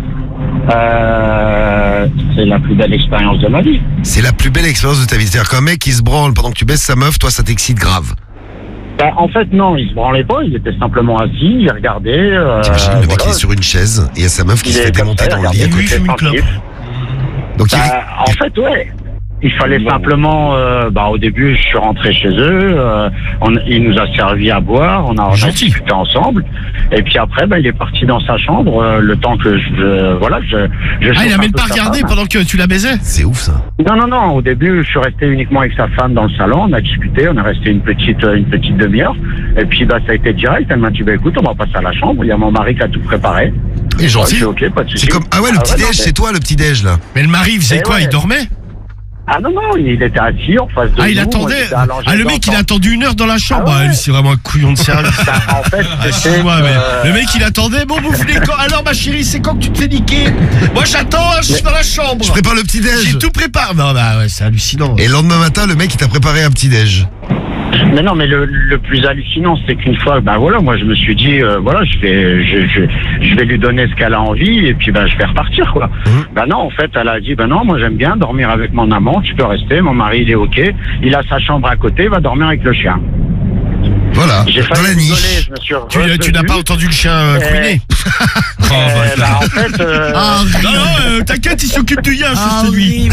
Euh, c'est la plus belle expérience de ma vie. C'est la plus belle expérience de ta vie. C'est-à-dire qu'un mec qui se branle pendant que tu baisses sa meuf, toi, ça t'excite grave. Bah, en fait, non, il se branlait pas, il était simplement assis, il regardait. Euh, T'imagines, le mec voilà. il est sur une chaise et il y a sa meuf qui Il se est fait comme démonter ça, dans le regardez, lit à lui, côté. il fume une clope. Donc il Bah, en fait, ouais. Il fallait simplement, euh, bah, au début, je suis rentré chez eux, euh, on, il nous a servi à boire, on a, on a discuté ensemble, et puis après, bah, il est parti dans sa chambre, euh, le temps que je, voilà, je, je Ah, chauffe il a un même peu pas sa regardé femme. pendant que tu la baisais. C'est ouf ça. Non, non, non, au début, je suis resté uniquement avec sa femme dans le salon, on a discuté, on est resté une petite, une petite demi-heure, et puis, bah, ça a été direct, elle m'a dit, bah, écoute, on va passer à la chambre, il y a mon mari qui a tout préparé. Et gentil. Ouais, c'est ok, pas de souci. C'est comme ah ouais le petit non, déj, mais- c'est toi le petit déj là. Mais le mari, il faisait Eh quoi ouais. Il dormait Ah non, non, il était assis en face de Ah, il nous, moi, attendait. j'étais allongé Ah, le dans mec, il le a attendu une heure dans la chambre. Ah ouais. Ah, lui, c'est vraiment un couillon de service. Bah, en fait, Ah, c'était, excuse-moi, mais euh, le mec il attendait, bon bouffe les co- alors ma chérie c'est quand que tu te fais niquer? Moi j'attends, hein, je suis dans la chambre. Je prépare le petit déj. J'ai tout préparé. Non bah ouais c'est hallucinant. Et le lendemain matin, le mec il t'a préparé un petit déj. Mais non, mais le, le plus hallucinant, c'est qu'une fois, ben voilà, moi je me suis dit, euh, voilà, je vais, je, je, je vais lui donner ce qu'elle a envie et puis ben je vais repartir quoi. Ben non, en fait, elle a dit, ben non, moi j'aime bien dormir avec mon amant, tu peux rester, mon mari il est ok, il a sa chambre à côté, il va dormir avec le chien. Voilà. J'ai Dans failli la rigoler, niche. je me suis Tu, euh, tu n'as pas entendu le chien euh, Euh, couiner? Euh, ben, en fait, euh, Non, non, euh, t'inquiète, il s'occupe du yinche, Ah, c'est lui.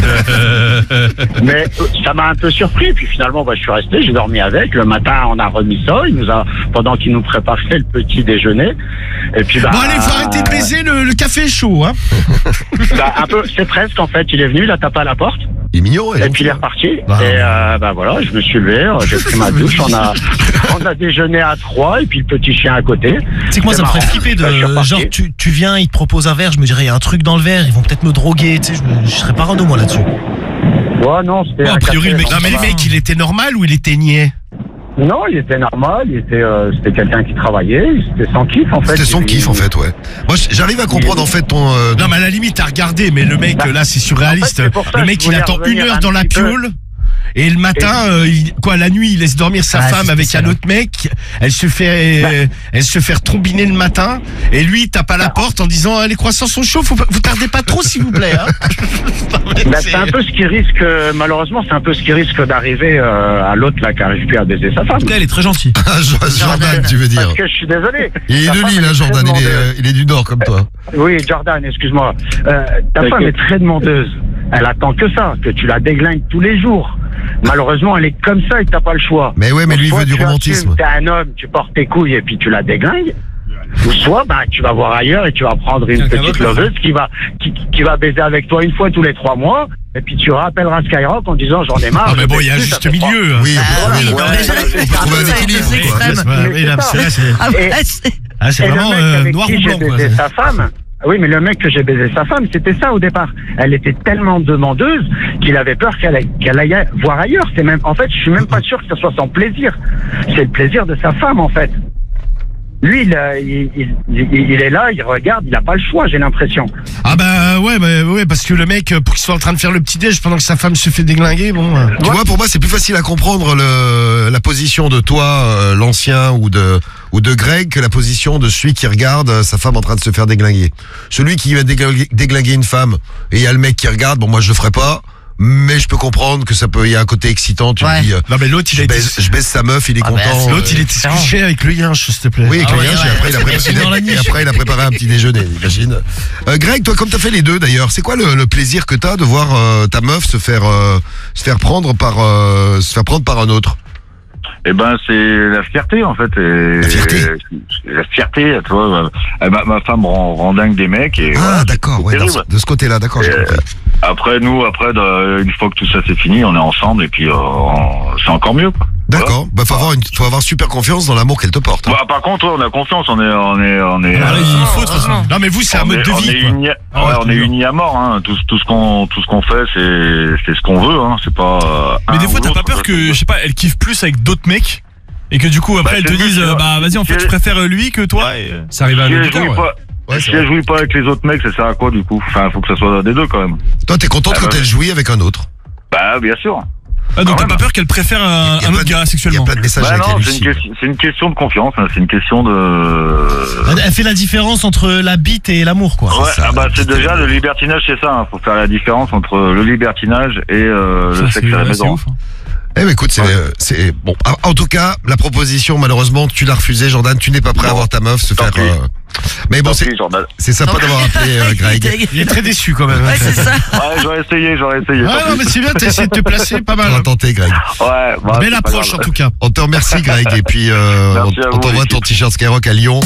mais euh, ça m'a un peu surpris. Puis finalement, bah, je suis resté, j'ai dormi avec. Le matin, on a remis ça. Il nous a, pendant qu'il nous préparait le petit déjeuner. Et puis, bah, Bon allez, faut arrêter de baiser, le, le café est chaud, hein. bah, un peu, c'est presque en fait. Il est venu, il a tapé à la porte. Il est mignon. Et puis il est reparti. Et euh, bah voilà, je me suis levé, euh, j'ai pris ma douche, on a, on a déjeuné à trois et puis le petit chien à côté. C'est que moi ça me ferait marrant. flipper de Bah, je suis reparti. genre tu, tu viens, ils te proposent un verre, je me dirais il y a un truc dans le verre, ils vont peut-être me droguer, tu sais, je, me- je serais parano moi là-dessus. Ouais, non, c'était. Bon, un a priori, café, le mec, non, mais le ça mec, va. il était normal ou il était niais? Non, il était normal, il était, euh, c'était quelqu'un qui travaillait, c'était son kiff en fait. C'était son Il- kiff en fait, ouais. Moi j'arrive à comprendre en fait ton. euh, Non, mais à la limite, t'as regardé, mais le mec, là, c'est surréaliste. en fait, c'est pour ça Le que mec, je il voulais attend une revenir heure un dans la petit peu. piole. Et le matin, euh, il- quoi, la nuit, il laisse dormir sa Ah, femme c'est avec spécial, un autre mec. Elle se fait, euh, elle se fait retombiner le matin. Et lui, il tape à la porte en disant, ah, les croissants sont chauds, faut pas- vous tardez pas trop, s'il vous plaît, hein. Bah, c'est un peu ce qui risque, euh, malheureusement, c'est un peu ce qui risque d'arriver euh, à l'autre là qui arrive plus à baiser sa femme. En tout cas, elle est très gentille. Ah, Jo- Jordan, tu veux dire. Parce que je suis désolé. Il est Ta de femme Lille, hein, est Jordan. très Il est, demandeuse. euh, il est du Nord comme toi. Oui, Jordan, excuse-moi. Euh, ta femme est très demandeuse. elle attend que ça, que tu la déglingues tous les jours. Malheureusement, elle est comme ça et t'as pas le choix. Mais ouais, mais lui, il Soit veut du tu romantisme. assumes, T'es un homme, tu portes tes couilles et puis tu la déglingues. Ou soit, bah, tu vas voir ailleurs et tu vas prendre une petite loveuse qui va, qui, qui va baiser avec toi une fois tous les trois mois. Et puis tu rappelleras Skyrock en disant j'en ai marre. Ah, mais je bon, baise il y a un plus, juste ça fait trois- milieu. Oui, Bah, oui, oui, oui, non, ouais, mais ouais, ça, on c'est peut ça, trouver un c'est équilibre, des quoi. extrêmes. Ouais, oui, là, c'est là, c'est- Ah, Et- ouais, c'est- Ah, c'est et le vraiment mec euh, avec noir qui ou j'ai blanc, quoi. baisé sa femme. Oui, mais le mec que j'ai baisé sa femme, c'était ça au départ. Elle était tellement demandeuse qu'il avait peur qu'elle aille, qu'elle aille voir ailleurs. C'est même, en fait, je suis même pas sûr que ce soit son plaisir. C'est le plaisir de sa femme, en fait. Lui, il, euh, il, il, il- il est là, il regarde, il a pas le choix, j'ai l'impression. Ah bah ouais, bah, ouais, parce que le mec, pour qu'il soit en train de faire le petit déj pendant que sa femme se fait déglinguer, bon. euh. Tu vois, pour moi, c'est plus facile à comprendre le, la position de toi, euh, l'ancien, ou de, ou de Greg, que la position de celui qui regarde euh, sa femme en train de se faire déglinguer. Celui qui va déglinguer, déglinguer une femme, et il y a le mec qui regarde, bon, moi, je le ferai pas. Mais je peux comprendre que ça peut, il y a un côté excitant, tu Ouais. me dis, euh, Non, mais l'autre, il je a été- baisse, je baisse sa meuf, il est Ah bah, content. l'autre, il euh, était couché avec le yinche, s'il te plaît. Oui, avec Ah le ouais, yinche, ouais, et après, il a ouais, préparé, dans la niche. et après, il a préparé un petit déjeuner, j'imagine. Euh, Greg, toi, comme t'as fait les deux, d'ailleurs, c'est quoi le, le plaisir que t'as de voir euh, ta meuf se faire, euh, se faire prendre par, euh, se faire prendre par un autre? Eh ben, c'est la fierté, en fait. Et, La fierté. et- La fierté, tu vois. Ma, ma, ma femme rend, rend dingue des mecs. Et Ah, voilà, d'accord, c'est ouais, dans terrible. ce- de ce côté-là, d'accord, j'ai Et, compris. Après, nous, après, de- une fois que tout ça c'est fini, on est ensemble et puis euh, on- c'est encore mieux, quoi. D'accord, bah faut avoir une, faut avoir super confiance dans l'amour qu'elle te porte. hein. Bah, par contre, ouais, on a confiance, on est, on est, on est. Ah, là, euh, il faut, de toute façon. Non, mais vous, c'est un on mode est- de on vie, est quoi. uni- Ah ouais, ouais, on c'est est dur. unis à mort, hein. Tout, tout ce qu'on, tout ce qu'on fait, c'est, c'est ce qu'on veut, hein. C'est pas. euh, Mais un des fois, ou t'as pas l'autre, peur quoi. que, je sais pas, elle kiffe plus avec d'autres mecs et que du coup, après, Bah, elle te c'est dise, juste, euh, tu bah vas-y, en fait, vois. je préfère lui que toi. Et... Ça arrive à Si un elle auditeur, jouit ouais. pas, Ouais, si c'est elle vrai. jouit pas avec les autres mecs, ça sert à quoi du coup? Enfin, faut que ça soit des deux quand même. Toi, t'es contente Ah, quand bah, elle jouit avec un autre. Bah, bien sûr. Ah, donc Quand t'as même. pas peur qu'elle préfère un, Y a un pas autre de- gars Il y a sexuellement? pas de message Bah avec non, elle, c'est une, Lucie. question- c'est une question de confiance, hein. C'est une question de. Elle elle fait la différence entre la bite et l'amour, quoi. Ouais, ça, ah bah c'est c'était déjà le- le libertinage, c'est ça. Hein. Faut faire la différence entre le libertinage et euh, Ça, le c'est sexe à la ouais, c'est maison. ouf, hein. Eh ben écoute, c'est, Ouais. euh, c'est bon. En en tout cas, la proposition, malheureusement, tu l'as refusée, Jordan. Tu n'es pas prêt à Bon. voir ta meuf se Tant faire. pis. euh, Mais bon, Tant c'est pis, Jordan. c'est sympa d'avoir appelé euh, Greg. Il est très déçu, quand même. Ouais, c'est ça. Ouais, j'aurais essayé, j'aurais essayé. Ouais, tant non, pis. mais c'est bien, t'as essayé de te placer, pas On va mal. tenter, Greg. Ouais, bah, Belle c'est pas approche, en grave. tout cas. On te remercie, Greg, et puis euh, Merci on, à on vous, t'envoie l'équipe. ton t-shirt Skyrock à Lyon.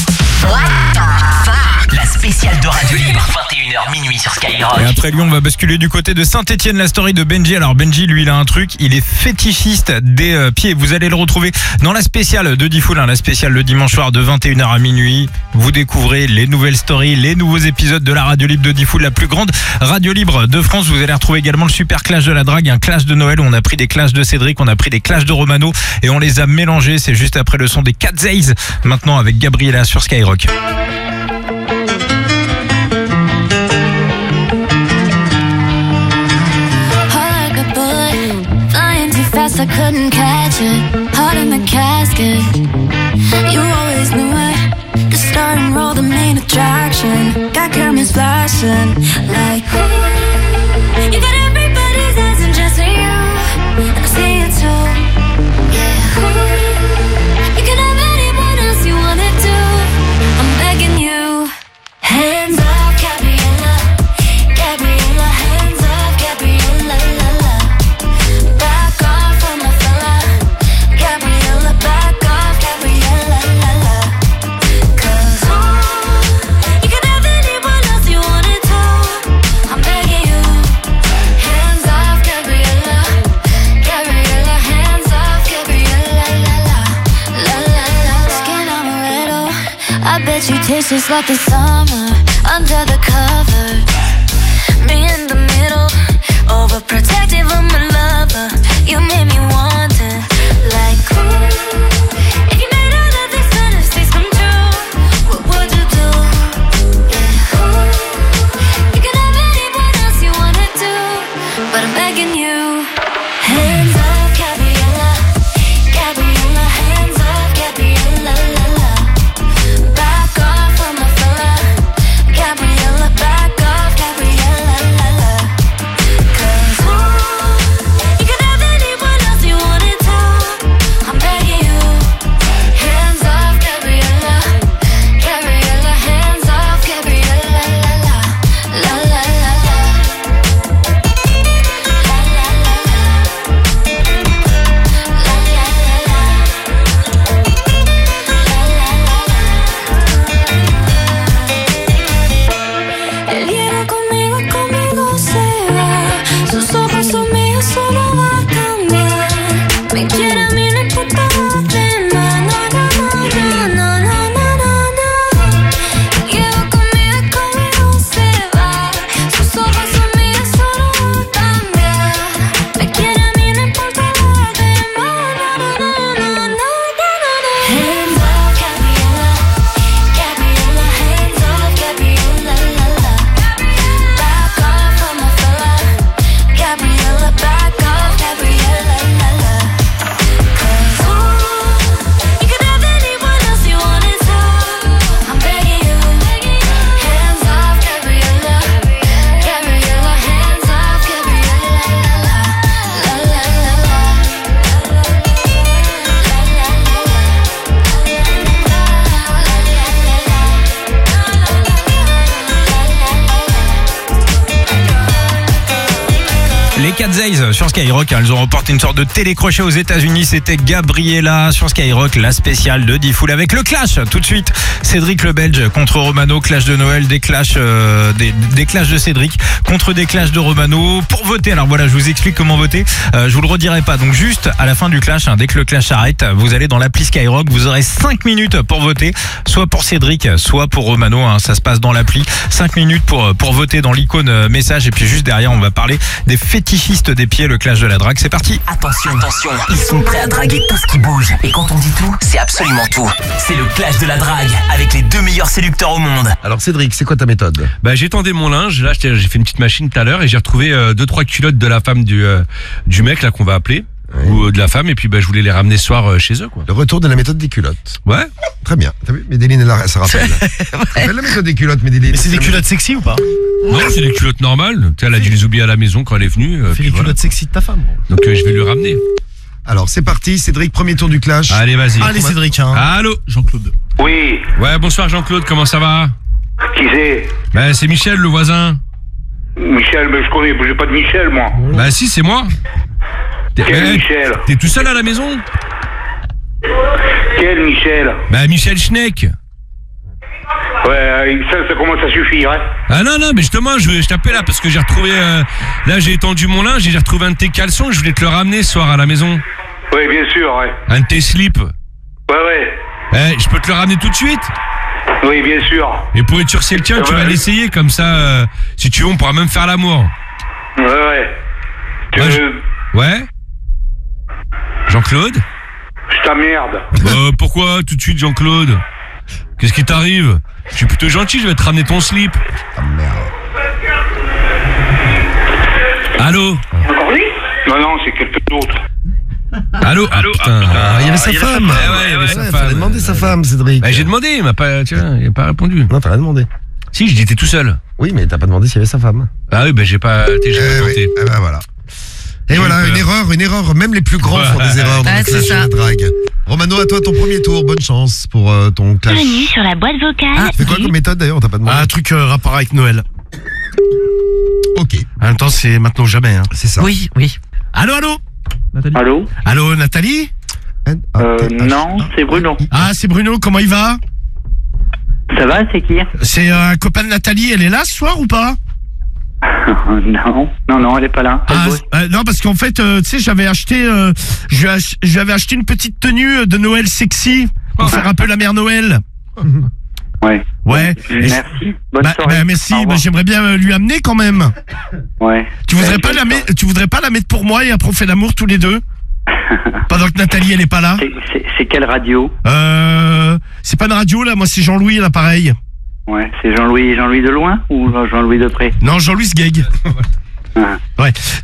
La spéciale de Radio Libre, vingt et une heures minuit sur Skyrock. Et après Lyon, on va basculer du côté de Saint-Etienne, la story de Benji. Alors Benji, lui, il a un truc, il est fétichiste des euh, pieds. Vous allez le retrouver dans la spéciale de Diffoul, hein, la spéciale le dimanche soir de vingt et une heures à minuit. Vous découvrez les nouvelles stories, les nouveaux épisodes de la Radio Libre de Diffoul, la plus grande radio libre de France. Vous allez retrouver également le super clash de la drague, un clash de Noël où on a pris des clashs de Cédric, on a pris des clashs de Romano et on les a mélangés. C'est juste après le son des Cat Zays, maintenant avec Gabriella sur Skyrock. Heart like a bullet, flying too fast, I couldn't catch it. Heart in the casket, you always knew it. The star and roll, the main attraction. Got cameras flashing like ooh. You got everybody's eyes and just you, and I see it too. Yeah, ooh. You can have anyone else you wanna do. I'm begging you, hands up, Gabriella, Gabriella, hands up, Gabriella, la la. Back off from my fella, Gabriella, back off, Gabriella, la la. 'Cause oh, you can have anyone else you wanna do. I'm begging you, hands off, Gabriella, Gabriella, hands off, Gabriella, la la, la la la. Skin amaretto, I bet you taste just like the summer under the covers. Me in the middle, overprotective of my lover. You made me want it, like ooh. If you made all of these fantasies come true, what would you do? Yeah, ooh. You can have anyone else you wanna do, but I'm begging you. Hands up, Gabriella, Gabriella, hands up, Gabriella, la la. Back off from my fella, Gabriella, back off, Gabriella, la la. 'Cause ooh, you can have anyone else you wanna do. I'm begging you, hands off, Gabriella, Gabriella, hands off, Gabriella, la la, la la la la. les Cat Eyes sur Skyrock. Elles ont remporté une sorte de télécrochet aux États-Unis. C'était Gabriella sur Skyrock, la spéciale de Diffoul avec le clash. Tout de suite, Cédric le Belge contre Romano, clash de Noël, des clashs, euh, des, des clashs de Cédric contre des clashs de Romano. Pour voter, alors voilà, je vous explique comment voter. Euh, je vous le redirai pas. Donc juste à la fin du clash, hein, dès que le clash s'arrête, vous allez dans l'appli Skyrock, vous aurez cinq minutes pour voter, soit pour Cédric, soit pour Romano. Hein, ça se passe dans l'appli. cinq minutes pour pour voter dans l'icône euh, message, et puis juste derrière, on va parler des fétichistes des pieds, le clash de la drague. C'est parti. Attention, attention, ils sont prêts à draguer tout ce qui bouge. Et quand on dit tout, c'est absolument tout. C'est le clash de la drague avec les deux meilleurs séducteurs au monde. Alors Cédric, c'est quoi ta méthode? Bah j'ai tendé mon linge, là j'ai j'ai fait une petite machine tout à l'heure et j'ai retrouvé euh, deux trois culottes de la femme du euh, du mec là qu'on va appeler. Oui. Ou euh, de la femme, et puis bah, je voulais les ramener ce soir euh, chez eux quoi. Le retour de la méthode des culottes. Ouais. Très bien. T'as vu, Médéline, elle ça rappelle. Ça rappelle la méthode des culottes, Médéline. Mais c'est des culottes sexy ou pas? Non, c'est des culottes normales. Tu sais, elle a dû les oublier à la maison quand elle est venue. Euh, Fais les voilà. culottes sexy de ta femme. Donc euh, je vais lui ramener. Alors c'est parti, Cédric, premier tour du clash. Allez, vas-y. Allez Cédric, hein. Allô, Jean-Claude. Oui. Ouais, bonsoir Jean-Claude, comment ça va? Qui c'est? Bah c'est Michel, le voisin. Michel, mais je connais, j'ai pas de Michel, moi. Bah si, c'est moi. T'es, Quel eh, Michel? T'es tout seul à la maison? Quel Michel? Bah Michel Schneck. Ouais, ça, ça commence à suffire, hein. Ah non, non, mais justement, je, je t'appelle là parce que j'ai retrouvé... Euh, là, j'ai étendu mon linge et j'ai retrouvé un de tes caleçons. Je voulais te le ramener ce soir à la maison. Oui, bien sûr, ouais. Un de tes slips. Ouais, ouais. Eh, je peux te le ramener tout de suite? Oui, bien sûr. Et pour être sûr c'est le tien, ouais, tu vas ouais. l'essayer comme ça. Euh, si tu veux, on pourra même faire l'amour. Ouais, ouais. Tu Ouais, veux... je- ouais Jean-Claude? Je t'emmerde. Euh, pourquoi tout de suite Jean-Claude? Qu'est-ce qui t'arrive? Je suis plutôt gentil, je vais te ramener ton slip. Ah merde. Allô? Encore lui? Non, non, c'est quelqu'un d'autre. Allô? Ah, putain. Ah, il y avait sa femme. Eh ouais, il y avait Ouais, sa fallait femme. demander sa femme, Cédric. Bah, j'ai demandé, il m'a pas, tiens, il a pas répondu. Non, t'as rien demandé. Si, je dis t'es tout seul. Oui, mais t'as pas demandé s'il y avait sa femme. Ah oui, bah j'ai pas, t'es jamais Eh oui, tenté. eh ben voilà. Et J'ai voilà, eu une peur. erreur, une erreur. Même les plus grands font des erreurs dans Ah, le c'est clash de ça. la drague. Romano, à toi ton premier tour. Bonne chance pour euh, ton clash. Bienvenue sur la boîte vocale. Tu fais quoi comme méthode d'ailleurs? On t'a pas demandé. Ah, un truc euh, rapport avec Noël. Ok. En même temps, c'est maintenant ou jamais. Hein. C'est ça. Oui, oui. Allô, allô? Allô? Allô, Nathalie? Euh, non, c'est Bruno. Ah, c'est Bruno, comment il va? Ça va, c'est qui? C'est euh, un copain de Nathalie, elle est là ce soir ou pas? Non, non, non, elle est pas là. Elle Ah, bosse. euh, non, parce qu'en fait, euh, tu sais, j'avais acheté, euh, je lui ach- je lui avais acheté une petite tenue de Noël sexy pour faire un peu la mère Noël. Ouais. Ouais. Merci. Bonne Bah, soirée. bah, merci. Au revoir. Bah, j'aimerais bien euh, lui amener quand même. Ouais. Tu voudrais Ouais, pas bonne la soirée. mettre, tu voudrais pas la mettre pour moi et après on fait l'amour tous les deux pendant que Nathalie elle est pas là. C'est- c'est- C'est quelle radio? Euh, c'est pas une radio là, moi c'est Jean-Louis à l'appareil. Ouais, c'est Jean-Louis Jean-Louis de loin ou Jean-Louis de près? Non, Jean-Louis Sgeg. Ah. Ouais.